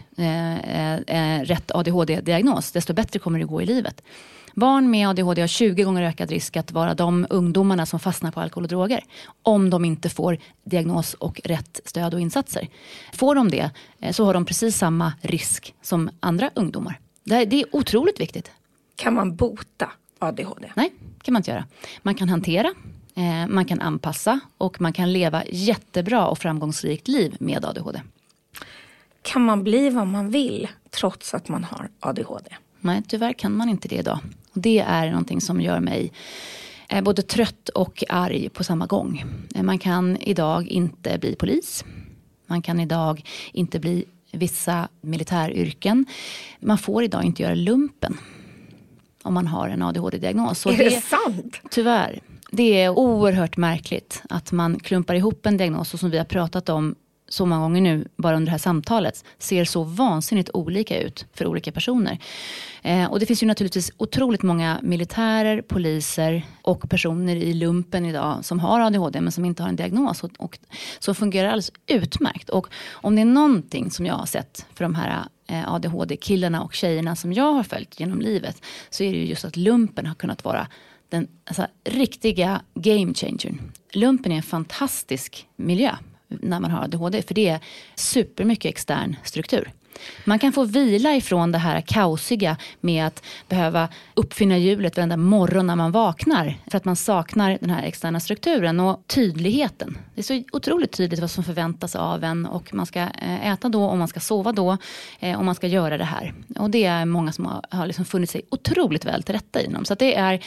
rätt ADHD-diagnos, desto bättre kommer det gå i livet. Barn med ADHD har 20 gånger ökad risk att vara de ungdomarna som fastnar på alkohol och droger. Om de inte får diagnos och rätt stöd och insatser. Får de det så har de precis samma risk som andra ungdomar. Det är otroligt viktigt. Kan man bota ADHD? Nej, kan man inte göra. Man kan hantera, man kan anpassa och man kan leva jättebra och framgångsrikt liv med ADHD. Kan man bli vad man vill trots att man har ADHD? Nej, tyvärr kan man inte det idag. Det är någonting som gör mig både trött och arg på samma gång. Man kan idag inte bli polis. Man kan idag inte bli vissa militäryrken. Man får idag inte göra lumpen om man har en ADHD-diagnos. Är det sant? Tyvärr. Det är oerhört märkligt att man klumpar ihop en diagnos och som vi har pratat om så många gånger nu, bara under det här samtalet, ser så vansinnigt olika ut för olika personer. Och det finns ju naturligtvis otroligt många militärer, poliser och personer i lumpen idag som har ADHD men som inte har en diagnos och som fungerar alldeles utmärkt. Och om det är någonting som jag har sett för de här ADHD-killarna och tjejerna som jag har följt genom livet, så är det ju just att lumpen har kunnat vara den riktiga game changern. Lumpen är en fantastisk miljö när man har ADHD, för det är supermycket extern struktur. Man kan få vila ifrån det här kaosiga med att behöva uppfinna hjulet varenda morgon när man vaknar, för att man saknar den här externa strukturen och tydligheten. Det är så otroligt tydligt vad som förväntas av en, och man ska äta då och man ska sova då och man ska göra det här. Och det är många som har liksom funnit sig otroligt väl till rätta inom. Så att det är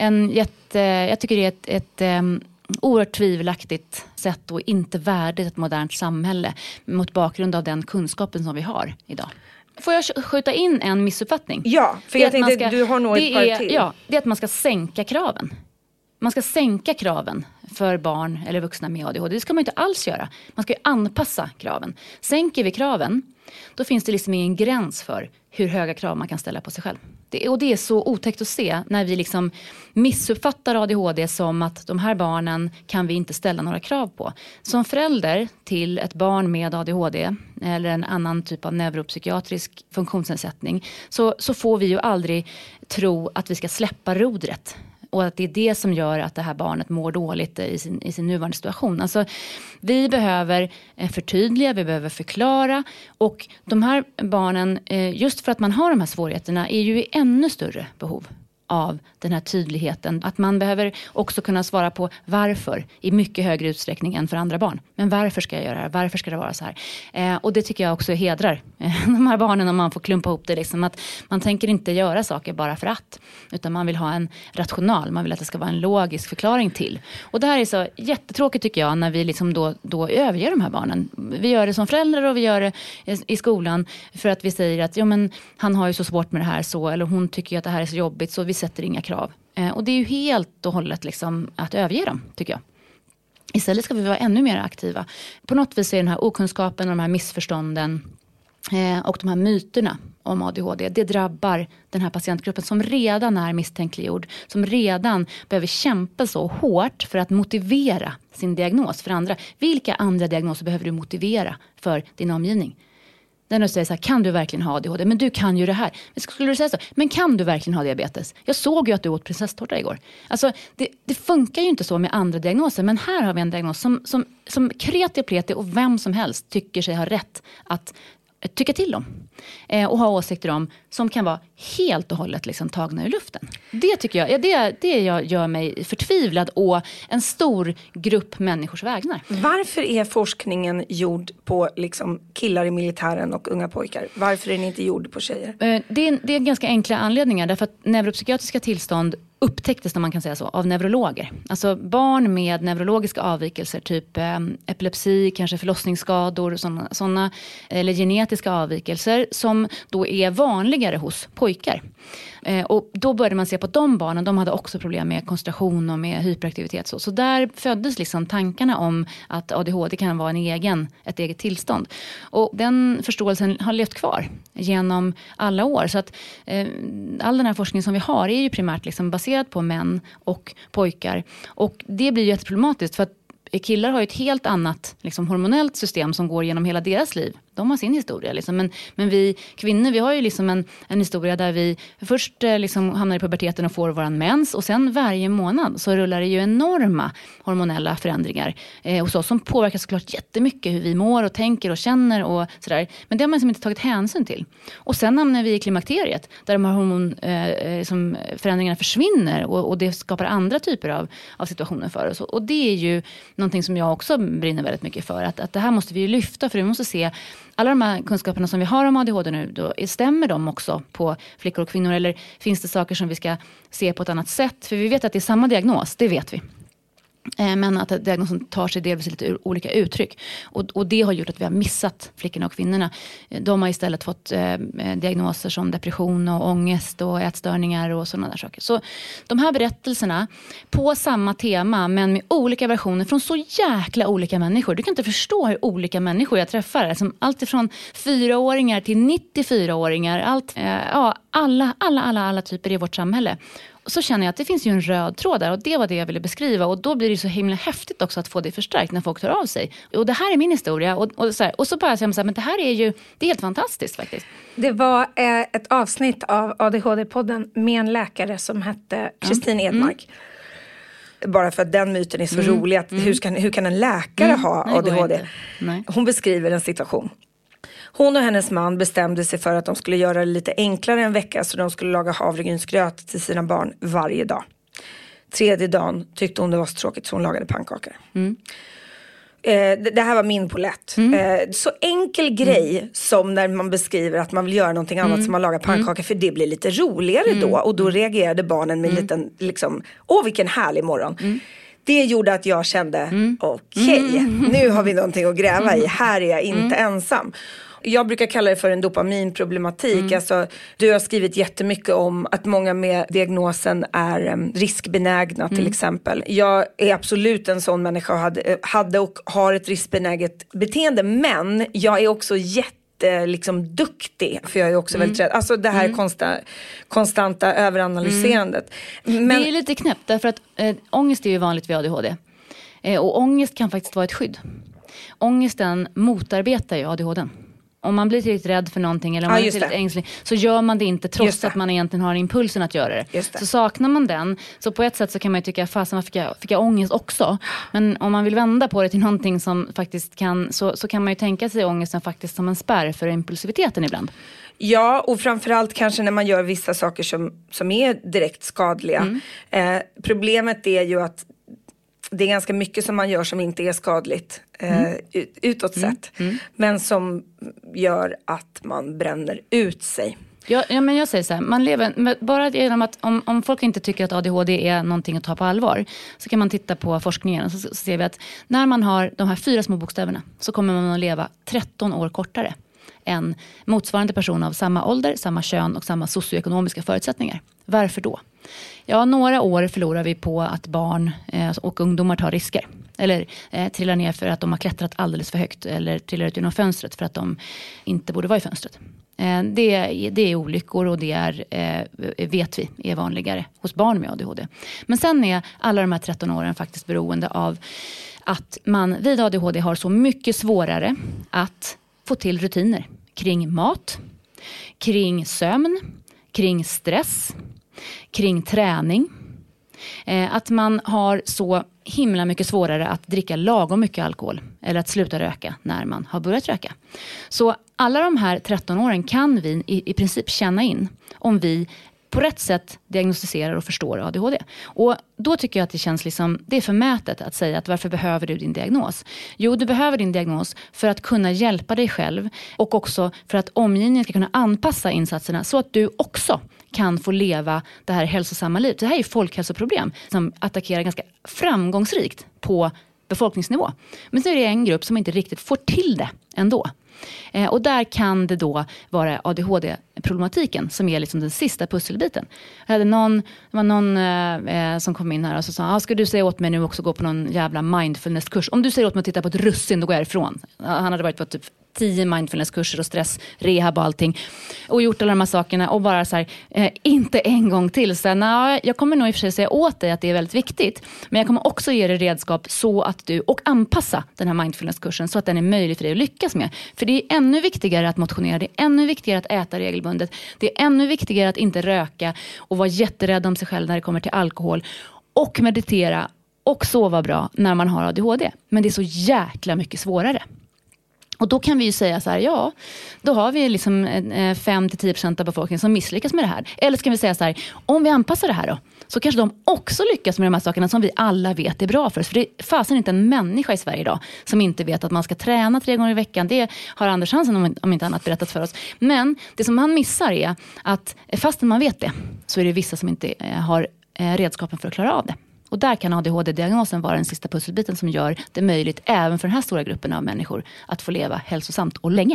jag tycker det är ett oerhört tvivelaktigt sätt och inte värdigt ett modernt samhälle mot bakgrund av den kunskapen som vi har idag. Får jag skjuta in en missuppfattning? Ja, för jag tänkte du har nog ett par till. Ja, det är att man ska sänka kraven. Man ska sänka kraven för barn eller vuxna med ADHD. Det ska man inte alls göra. Man ska ju anpassa kraven. Sänker vi kraven, då finns det liksom ingen gräns för hur höga krav man kan ställa på sig själv. Och det är så otäckt att se när vi liksom missuppfattar ADHD som att de här barnen kan vi inte ställa några krav på. Som förälder till ett barn med ADHD eller en annan typ av neuropsykiatrisk funktionsnedsättning så får vi ju aldrig tro att vi ska släppa rodret. Och att det är det som gör att det här barnet mår dåligt i sin nuvarande situation. Alltså, vi behöver förtydliga, vi behöver förklara. Och de här barnen, just för att man har de här svårigheterna, är ju i ännu större behov av den här tydligheten. Att man behöver också kunna svara på varför i mycket högre utsträckning än för andra barn. Men varför ska jag göra det här? Varför ska det vara så här? Och det tycker jag också hedrar de här barnen, om man får klumpa ihop det. Liksom, att man tänker inte göra saker bara för att. Utan man vill ha en rational. Man vill att det ska vara en logisk förklaring till. Och det här är så jättetråkigt tycker jag, när vi liksom då överger de här barnen. Vi gör det som föräldrar och vi gör det i skolan för att vi säger att men han har ju så svårt med det här så, eller hon tycker att det här är så jobbigt så vi sätter inga krav. Och det är ju helt och hållet liksom att överge dem, tycker jag. Istället ska vi vara ännu mer aktiva. På något vis är den här okunskapen och de här missförstånden och de här myterna om ADHD, det drabbar den här patientgruppen som redan är misstänkliggjord, som redan behöver kämpa så hårt för att motivera sin diagnos för andra. Vilka andra diagnoser behöver du motivera för din omgivning? Den säger så här, kan du verkligen ha ADHD? Men du kan ju det här. Men skulle du säga så, men kan du verkligen ha diabetes? Jag såg ju att du åt prinsesstårta igår. Alltså, det funkar ju inte så med andra diagnoser. Men här har vi en diagnos som kreti och pleti och vem som helst tycker sig ha rätt att tycka till om. Och ha åsikter om som kan vara helt och hållet liksom tagna ur luften. Det tycker jag, det gör mig förtvivlad och en stor grupp människors vägnar. Varför är forskningen gjord på liksom killar i militären och unga pojkar? Varför är den inte gjord på tjejer? Det är ganska enkla anledningar. Därför att neuropsykiatriska tillstånd upptäcktes, när man kan säga så, av neurologer. Alltså barn med neurologiska avvikelser, typ epilepsi, kanske förlossningsskador, såna, eller genetiska avvikelser som då är vanligare hos pojkar. Och då började man se på de barnen, de hade också problem med koncentration och med hyperaktivitet. Så där föddes liksom tankarna om att ADHD kan vara ett eget tillstånd. Och den förståelsen har levt kvar genom alla år. Så att all den här forskningen som vi har är ju primärt liksom baserad på män och pojkar. Och det blir ju jätteproblematiskt för att killar har ju ett helt annat liksom, hormonellt system som går genom hela deras liv. De har sin historia. Liksom. Men vi kvinnor, vi har ju liksom en historia där vi först liksom hamnar i puberteten och får våran mens. Och sen varje månad så rullar det ju enorma hormonella förändringar hos oss som påverkar såklart jättemycket hur vi mår och tänker och känner och sådär. Men det har man liksom inte tagit hänsyn till. Och sen hamnar vi i klimakteriet där de här hormonförändringarna försvinner och det skapar andra typer av situationer för oss. Och det är ju någonting som jag också brinner väldigt mycket för. Att det här måste vi ju lyfta för vi måste se alla de här kunskaperna som vi har om ADHD nu, då stämmer de också på flickor och kvinnor eller finns det saker som vi ska se på ett annat sätt? För vi vet att det är samma diagnos, det vet vi. Men att diagnosen tar sig delvis lite olika uttryck. Och det har gjort att vi har missat flickorna och kvinnorna. De har istället fått diagnoser som depression och ångest och ätstörningar och sådana där saker. Så de här berättelserna på samma tema men med olika versioner från så jäkla olika människor. Du kan inte förstå hur olika människor jag träffar. Alltså, allt ifrån 4-åringar till 94-åringar. Alla typer i vårt samhälle. Så känner jag att det finns ju en röd tråd där och det var det jag ville beskriva och då blir det så himla häftigt också att få det förstärkt när folk tar av sig. Och det här är min historia och så bara säger man men det här är ju, det är helt fantastiskt faktiskt. Det var ett avsnitt av ADHD-podden med en läkare som hette Kristin Edmark. Bara för att den myten är så rolig att hur kan en läkare ha ADHD? Hon beskriver en situation. Hon och hennes man bestämde sig för att de skulle göra det lite enklare en vecka så de skulle laga havregrynsgröt till sina barn varje dag. 3:e dagen tyckte hon det var så tråkigt så hon lagade pannkakor. Det här var min polett. Så enkel grej som när man beskriver att man vill göra någonting annat som man lagar pannkakor för det blir lite roligare då. Och då reagerade barnen med en liten liksom, vilken härlig morgon. Det gjorde att jag kände okej, nu har vi någonting att gräva i. Här är jag inte ensam. Jag brukar kalla det för en dopaminproblematik. Alltså, du har skrivit jättemycket om att många med diagnosen är riskbenägna till exempel. Jag är absolut en sån människa hade och har ett riskbenäget beteende. Men jag är också liksom duktig. För jag är också väldigt rädd. Alltså det här konstanta överanalyserandet. Men det är lite knäppt därför att ångest är ju vanligt vid ADHD. Och ångest kan faktiskt vara ett skydd. Ångesten motarbetar ju ADHD. Om man blir tillräckligt rädd för någonting eller om man är tillräckligt ängslig så gör man det inte trots att man egentligen har impulsen att göra det. Så saknar man den, så på ett sätt så kan man ju tycka fasen fick jag ångest också. Men om man vill vända på det till någonting som faktiskt kan, så kan man ju tänka sig ångesten faktiskt som en spärr för impulsiviteten ibland. Ja, och framförallt kanske när man gör vissa saker som är direkt skadliga. Problemet är ju att det är ganska mycket som man gör som inte är skadligt utåt sett. Men som gör att man bränner ut sig. Ja, men jag säger så här, man lever bara genom att om folk inte tycker att ADHD är någonting att ta på allvar så kan man titta på forskningen så ser vi att när man har de här 4 små bokstäverna så kommer man att leva 13 år kortare än motsvarande person av samma ålder, samma kön och samma socioekonomiska förutsättningar. Varför då? Ja, några år förlorar vi på att barn och ungdomar tar risker. Eller trillar ner för att de har klättrat alldeles för högt. Eller trillar ut genom fönstret för att de inte borde vara i fönstret. Det är olyckor och det är, vet vi, är vanligare hos barn med ADHD. Men sen är alla de här 13 åren faktiskt beroende av att man vid ADHD har så mycket svårare att få till rutiner kring mat, kring sömn, kring stress, kring träning. Att man har så himla mycket svårare att dricka lagom mycket alkohol eller att sluta röka när man har börjat röka. Så alla de här 13 åren kan vi i princip känna in om vi på rätt sätt diagnostiserar och förstår ADHD. Och då tycker jag att det känns liksom, det är förmätet att säga att varför behöver du din diagnos? Jo, du behöver din diagnos för att kunna hjälpa dig själv och också för att omgivningen ska kunna anpassa insatserna så att du också kan få leva det här hälsosamma livet. Det här är ju folkhälsoproblem som attackerar ganska framgångsrikt på befolkningsnivå. Men så är det en grupp som inte riktigt får till det ändå. Och där kan det då vara ADHD problematiken som är liksom den sista pusselbiten. Jag hade någon som kom in här och så sa, ska du säga åt mig nu också gå på någon jävla mindfulnesskurs? Om du säger åt mig att titta på ett russin, då går jag ifrån. Han hade varit på typ 10 mindfulnesskurser och stress, rehab och allting. Och gjort alla de här sakerna och bara så här, inte en gång till. Så jag kommer nog i och för sig säga åt dig att det är väldigt viktigt. Men jag kommer också ge dig redskap så att du, och anpassa den här mindfulnesskursen så att den är möjlig för dig att lyckas med. För det är ännu viktigare att motionera, det är ännu viktigare att äta regelbundet. Det är ännu viktigare att inte röka och vara jätterädd om sig själv när det kommer till alkohol. Och meditera och sova bra när man har ADHD. Men det är så jäkla mycket svårare. Och då kan vi ju säga så här, då har vi liksom 5-10% av befolkningen som misslyckas med det här. Eller ska vi säga så här, om vi anpassar det här då, så kanske de också lyckas med de här sakerna som vi alla vet är bra för oss. För det fasen inte en människa i Sverige idag som inte vet att man ska träna 3 gånger i veckan. Det har Anders Hansen om inte annat berättat för oss. Men det som man missar är att fastän man vet det, så är det vissa som inte har redskapen för att klara av det. Och där kan ADHD-diagnosen vara den sista pusselbiten som gör det möjligt även för den här stora gruppen av människor att få leva hälsosamt och länge.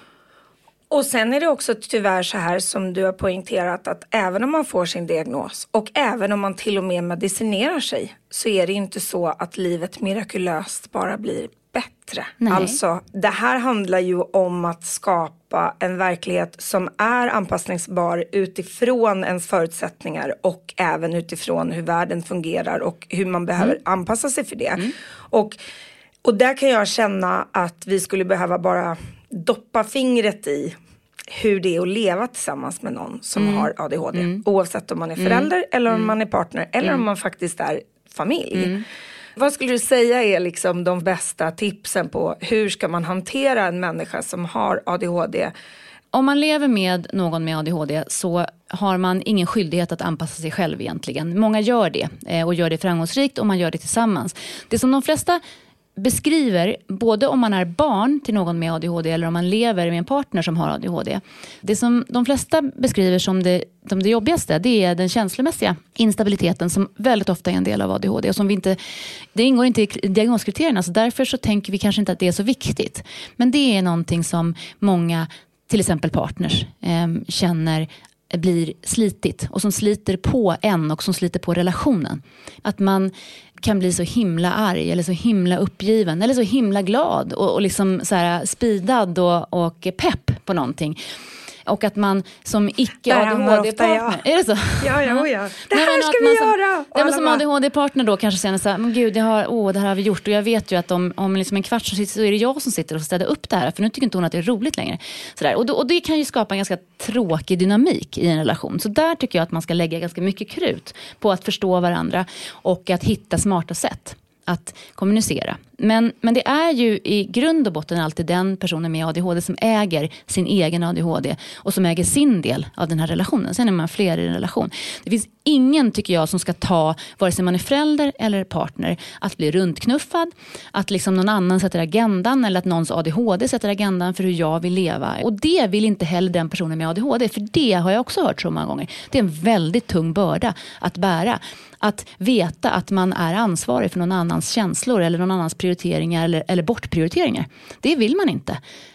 Och sen är det också tyvärr så här som du har poängterat, att även om man får sin diagnos och även om man till och med medicinerar sig, så är det inte så att livet mirakulöst bara blir bättre. Nej. Alltså det här handlar ju om att skapa en verklighet som är anpassningsbar utifrån ens förutsättningar och även utifrån hur världen fungerar och hur man behöver anpassa sig för det. Och där kan jag känna att vi skulle behöva bara doppa fingret i hur det är att leva tillsammans med någon som har ADHD. Oavsett om man är förälder eller om man är partner eller om man faktiskt är familj. Vad skulle du säga är liksom de bästa tipsen på hur ska man hantera en människa som har ADHD? Om man lever med någon med ADHD så har man ingen skyldighet att anpassa sig själv egentligen. Många gör det och gör det framgångsrikt och man gör det tillsammans. Det som de flesta beskriver, både om man är barn till någon med ADHD eller om man lever med en partner som har ADHD. Det som de flesta beskriver som det jobbigaste, det är den känslomässiga instabiliteten som väldigt ofta är en del av ADHD och som det ingår inte i diagnoskriterierna, så därför så tänker vi kanske inte att det är så viktigt. Men det är någonting som många, till exempel partners, känner blir slitigt och som sliter på en och som sliter på relationen. Att man kan bli så himla arg eller så himla uppgiven eller så himla glad och liksom så här speedad och pepp på någonting. Och att man som icke-ADHD-partner... Är det så? Ja. Det här ska vi göra! Ja, men som ADHD-partner då kanske känner så här, men gud, det här har vi gjort. Och jag vet ju att om liksom en kvart så är det jag som sitter och städar upp det här. För nu tycker inte hon att det är roligt längre. Så där. Och det kan ju skapa en ganska tråkig dynamik i en relation. Så där tycker jag att man ska lägga ganska mycket krut på att förstå varandra. Och att hitta smarta sätt att kommunicera. Men det är ju i grund och botten alltid den personen med ADHD som äger sin egen ADHD och som äger sin del av den här relationen. Sen är man fler i en relation. Det finns ingen, tycker jag, som ska ta, vare sig man är förälder eller partner, att bli rundknuffad, att liksom någon annan sätter agendan eller att någons ADHD sätter agendan för hur jag vill leva. Och det vill inte heller den personen med ADHD, för det har jag också hört så många gånger. Det är en väldigt tung börda att bära. Att veta att man är ansvarig för någon annans känslor eller någon annans prioriteringar eller bortprioriteringar. Det vill man inte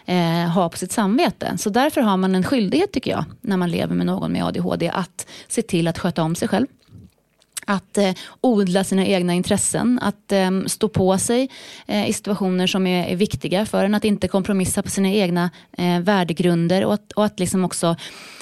ha på sitt samvete. Så därför har man en skyldighet, tycker jag, när man lever med någon med ADHD, att se till att sköta om sig själv. Att odla sina egna intressen, att stå på sig i situationer som är viktiga för en, att inte kompromissa på sina egna värdegrunder och att liksom också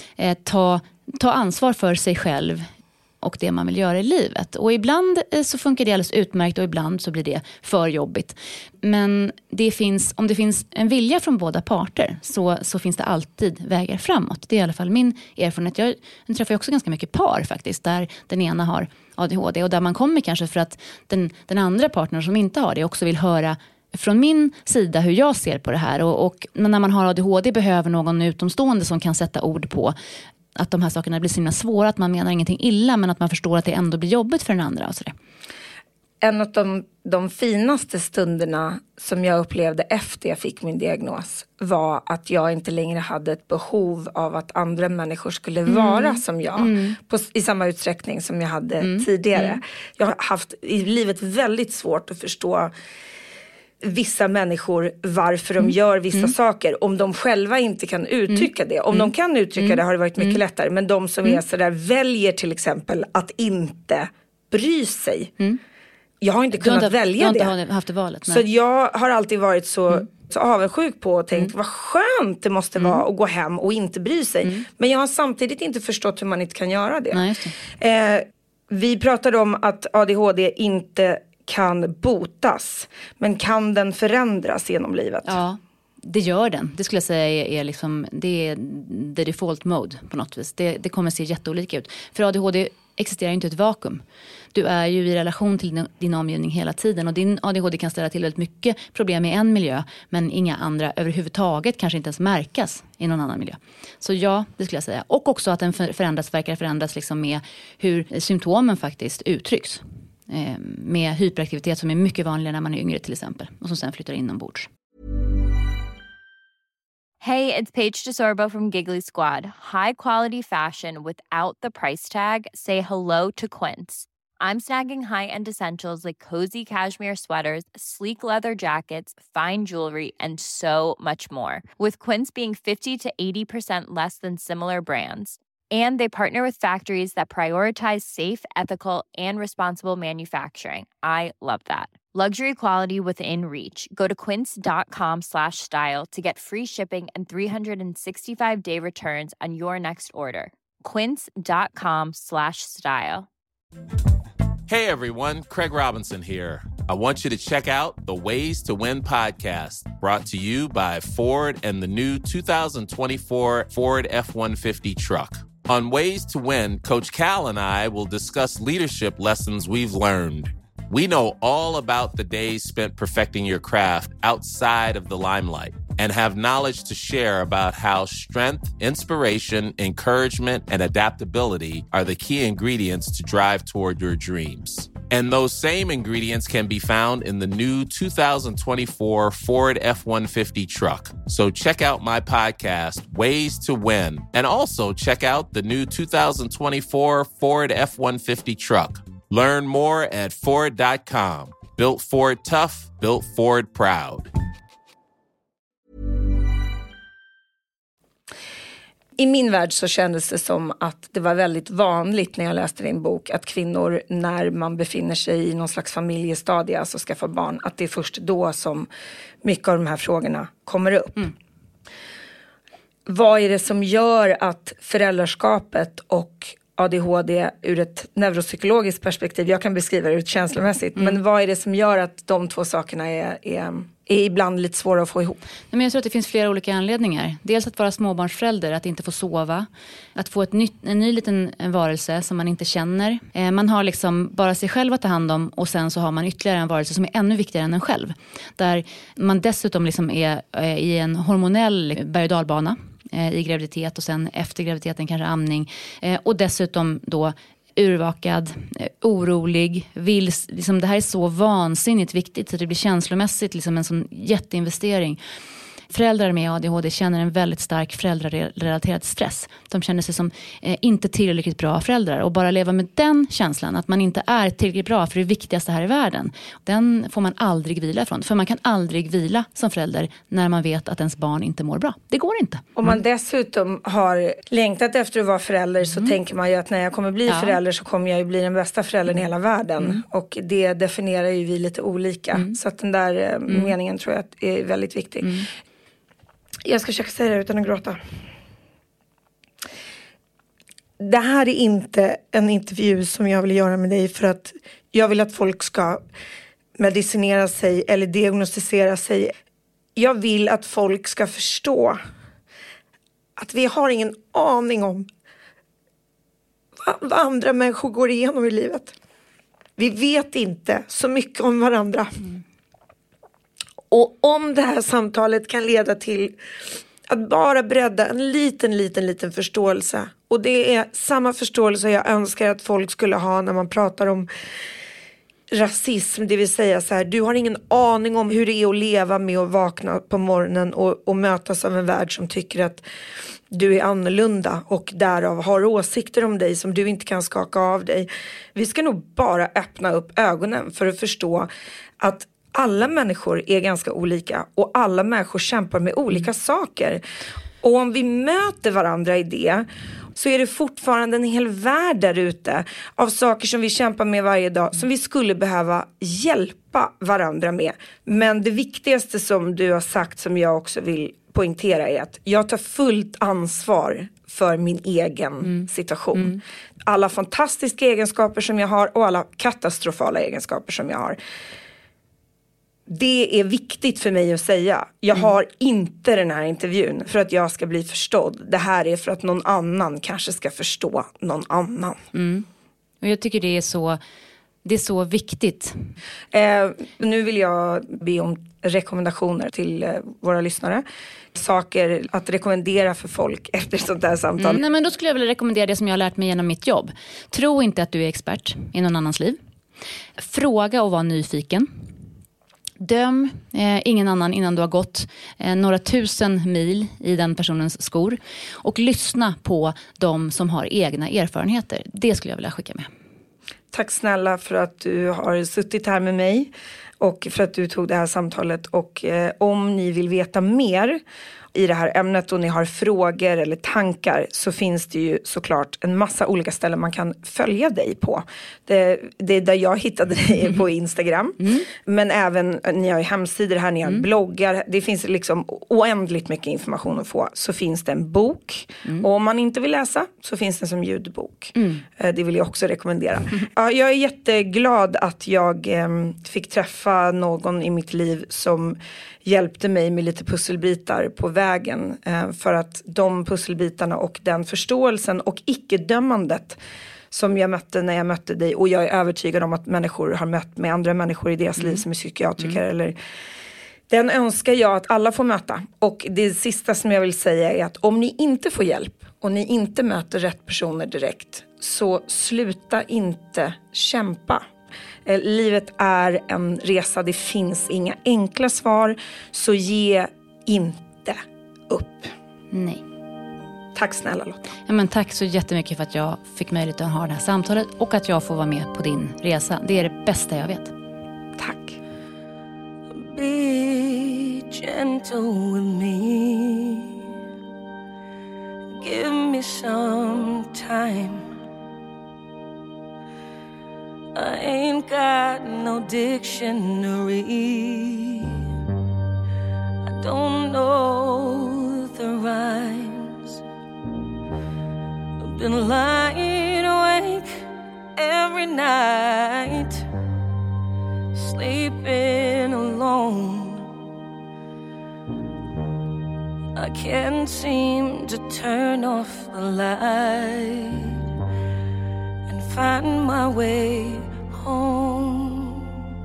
ta ansvar för sig själv och det man vill göra i livet. Och ibland så funkar det alldeles utmärkt och ibland så blir det för jobbigt. Men om det finns en vilja från båda parter så finns det alltid vägar framåt. Det är i alla fall min erfarenhet. Jag träffar också ganska mycket par faktiskt, där den ena har ADHD och där man kommer kanske för att den andra partnern som inte har det också vill höra från min sida hur jag ser på det här. Och när man har ADHD behöver någon utomstående som kan sätta ord på att de här sakerna blir så himla svåra, att man menar ingenting illa men att man förstår att det ändå blir jobbigt för den andra. Och så där. En av de finaste stunderna som jag upplevde efter jag fick min diagnos var att jag inte längre hade ett behov av att andra människor skulle vara som jag i samma utsträckning som jag hade tidigare. Jag har haft i livet väldigt svårt att förstå vissa människor varför de gör vissa saker. Om de själva inte kan uttrycka det. Om de kan uttrycka det har det varit mycket lättare. Men de som är sådär väljer till exempel att inte bry sig. Jag har inte kunnat välja det. Du har inte haft det valet. Så jag har alltid varit så avundsjuk på och tänkt vad skönt det måste vara att gå hem och inte bry sig. Men jag har samtidigt inte förstått hur man inte kan göra det. Nej, just det. Vi pratade om att ADHD inte kan botas. Men kan den förändras genom livet? Ja, det gör den. Det skulle jag säga är liksom, det är the default mode på något vis. Det kommer se jätteolika ut. För ADHD existerar inte ett vakuum. Du är ju i relation till din omgivning hela tiden. Och din ADHD kan ställa till väldigt mycket problem i en miljö. Men inga andra överhuvudtaget kanske inte ens märkas i någon annan miljö. Så ja, det skulle jag säga. Och också att den verkar förändras liksom med hur symptomen faktiskt uttrycks. Med hyperaktivitet som är mycket vanligare när man är yngre till exempel. Och som sen flyttar inombords. Hey, it's Paige DeSorbo from Giggly Squad. High quality fashion without the price tag. Say hello to Quince. I'm snagging high-end essentials like cozy cashmere sweaters, sleek leather jackets, fine jewelry, and so much more. With Quince being 50 to 80% less than similar brands. And they partner with factories that prioritize safe, ethical, and responsible manufacturing. I love that. Luxury quality within reach. Go to quince.com/style to get free shipping and 365-day returns on your next order. Quince.com/style. Hey everyone, Craig Robinson here. I want you to check out the Ways to Win podcast, brought to you by Ford and the new 2024 Ford F-150 truck. On Ways to Win, Coach Cal and I will discuss leadership lessons we've learned. We know all about the days spent perfecting your craft outside of the limelight and have knowledge to share about how strength, inspiration, encouragement, and adaptability are the key ingredients to drive toward your dreams. And those same ingredients can be found in the new 2024 Ford F-150 truck. So check out my podcast, Ways to Win, and also check out the new 2024 Ford F-150 truck. Learn more at Ford.com. Built Ford tough, built Ford proud. I min värld så kändes det som att det var väldigt vanligt när jag läste din bok att kvinnor, när man befinner sig i någon slags familjestadie, alltså skaffa barn, att det är först då som mycket av de här frågorna kommer upp. Vad är det som gör att föräldraskapet och ADHD ur ett neuropsykologiskt perspektiv, jag kan beskriva det ur ett känslomässigt, men vad är det som gör att de två sakerna är ibland lite svåra att få ihop? Men jag tror att det finns flera olika anledningar. Dels att vara småbarnsförälder, att inte få sova. Att få en ny liten varelse som man inte känner. Man har liksom bara sig själv att ta hand om, och sen så har man ytterligare en varelse som är ännu viktigare än en själv. Där man dessutom liksom är i en hormonell berg- och dalbana i graviditet, och sen efter graviditeten kanske amning. Och dessutom då urvakad, orolig, vill, liksom det här är så vansinnigt viktigt så det blir känslomässigt liksom en sån jätteinvestering. Föräldrar med ADHD känner en väldigt stark föräldrarelaterad stress. De känner sig som inte tillräckligt bra föräldrar, och bara leva med den känslan att man inte är tillräckligt bra för det viktigaste här i världen. Den får man aldrig vila ifrån, för man kan aldrig vila som förälder när man vet att ens barn inte mår bra. Det går inte. Om man dessutom har längtat efter att vara förälder så tänker man ju att när jag kommer bli förälder så kommer jag ju bli den bästa föräldern i hela världen. Och det definierar ju vi lite olika. Så att den där meningen tror jag är väldigt viktig. Jag ska försöka säga det utan att gråta. Det här är inte en intervju som jag vill göra med dig för att jag vill att folk ska medicinera sig eller diagnostisera sig. Jag vill att folk ska förstå att vi har ingen aning om vad andra människor går igenom i livet. Vi vet inte så mycket om varandra. Och om det här samtalet kan leda till att bara bredda en liten förståelse. Och det är samma förståelse jag önskar att folk skulle ha när man pratar om rasism. Det vill säga så här, du har ingen aning om hur det är att leva med att vakna på morgonen och mötas av en värld som tycker att du är annorlunda och därav har åsikter om dig som du inte kan skaka av dig. Vi ska nog bara öppna upp ögonen för att förstå att alla människor är ganska olika och alla människor kämpar med olika saker. Och om vi möter varandra i det, så är det fortfarande en hel värld där ute av saker som vi kämpar med varje dag, som vi skulle behöva hjälpa varandra med. Men det viktigaste som du har sagt, som jag också vill poängtera, är att jag tar fullt ansvar för min egen situation. Alla fantastiska egenskaper som jag har och alla katastrofala egenskaper som jag har. Det är viktigt för mig att säga. Jag har inte den här intervjun för att jag ska bli förstådd. Det här är för att någon annan kanske ska förstå någon annan. Och jag tycker det är så viktigt. Nu vill jag be om rekommendationer till våra lyssnare. Saker att rekommendera för folk efter sånt här samtal. Nej, men då skulle jag vilja rekommendera det som jag har lärt mig genom mitt jobb. Tro inte att du är expert i någon annans liv. Fråga och var nyfiken. Döm ingen annan innan du har gått några 1000 mil i den personens skor. Och lyssna på de som har egna erfarenheter. Det skulle jag vilja skicka med. Tack snälla för att du har suttit här med mig. Och för att du tog det här samtalet. Och om ni vill veta mer i det här ämnet och ni har frågor eller tankar, så finns det ju såklart en massa olika ställen man kan följa dig på. Det är där jag hittade dig på Instagram. Men även, ni har ju hemsidor här, ni har bloggar. Det finns liksom oändligt mycket information att få. Så finns det en bok. Och om man inte vill läsa så finns det som ljudbok. Det vill jag också rekommendera. Ja, jag är jätteglad att jag fick träffa någon i mitt liv som hjälpte mig med lite pusselbitar på vägen. För att de pusselbitarna och den förståelsen och icke-dömandet som jag mötte när jag mötte dig. Och jag är övertygad om att människor har mött med andra människor i deras liv som är psykiatriker. Eller, den önskar jag att alla får möta. Och det sista som jag vill säga är att om ni inte får hjälp och ni inte möter rätt personer direkt, så sluta inte kämpa. Livet är en resa, det finns inga enkla svar, så ge inte upp. Nej. Tack snälla Lotta. Ja, men tack så jättemycket för att jag fick möjlighet att ha det här samtalet och att jag får vara med på din resa. Det är det bästa jag vet. Tack. Be gentle with me. Give me some time. I ain't got no dictionary. I don't know the rhymes. I've been lying awake every night, sleeping alone. I can't seem to turn off the light and find my way home.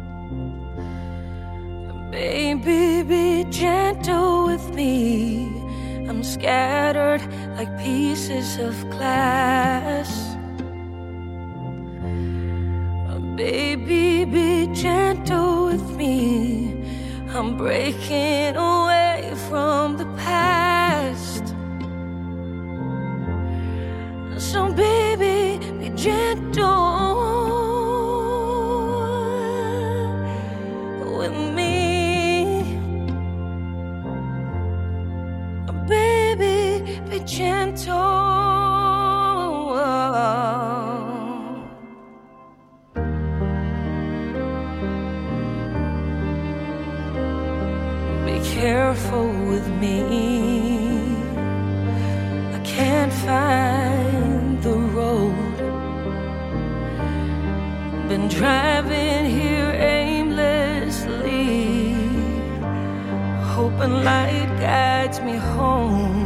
Baby, be gentle with me. I'm scattered like pieces of glass. Baby, be gentle with me. I'm breaking away from the past. So baby, be gentle with me. Baby, be gentle. Be careful with me. I can't find the road. Been driving here aimlessly, hoping light guides me home.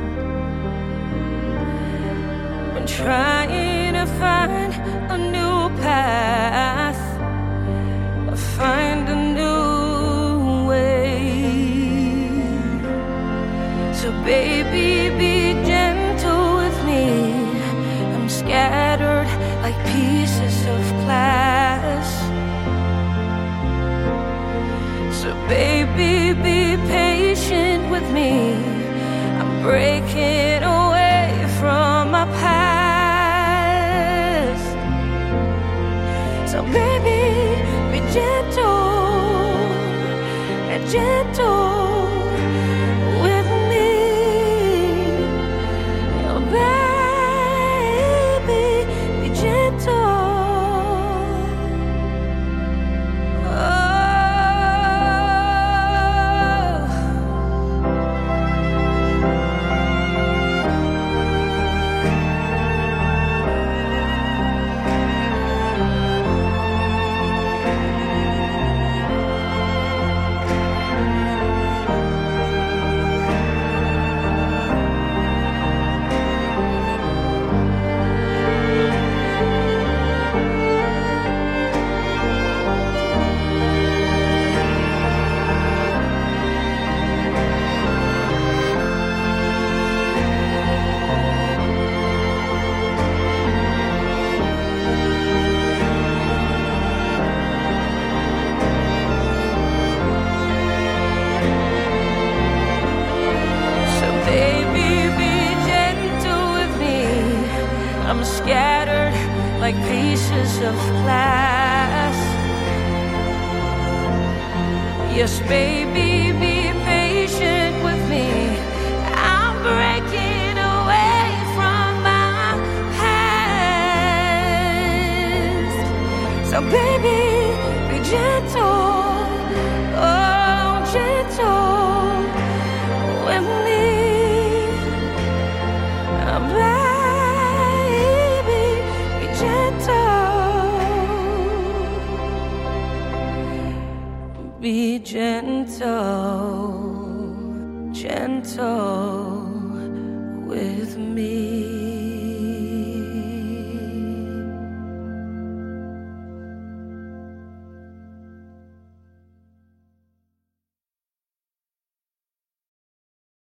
Been trying to find a new path, find a new way. So baby, be gentle with me. I'm scattered like pieces of glass. So baby, be patient with me. I'm breaking away from my past. So baby, be gentle. gentle with me. Oh, baby, be gentle. I'm scattered like pieces of glass. Yes, baby, be patient with me. I'm breaking away from my past. So baby, be gentle, oh, gentle with me. I'm be gentle, gentle with me.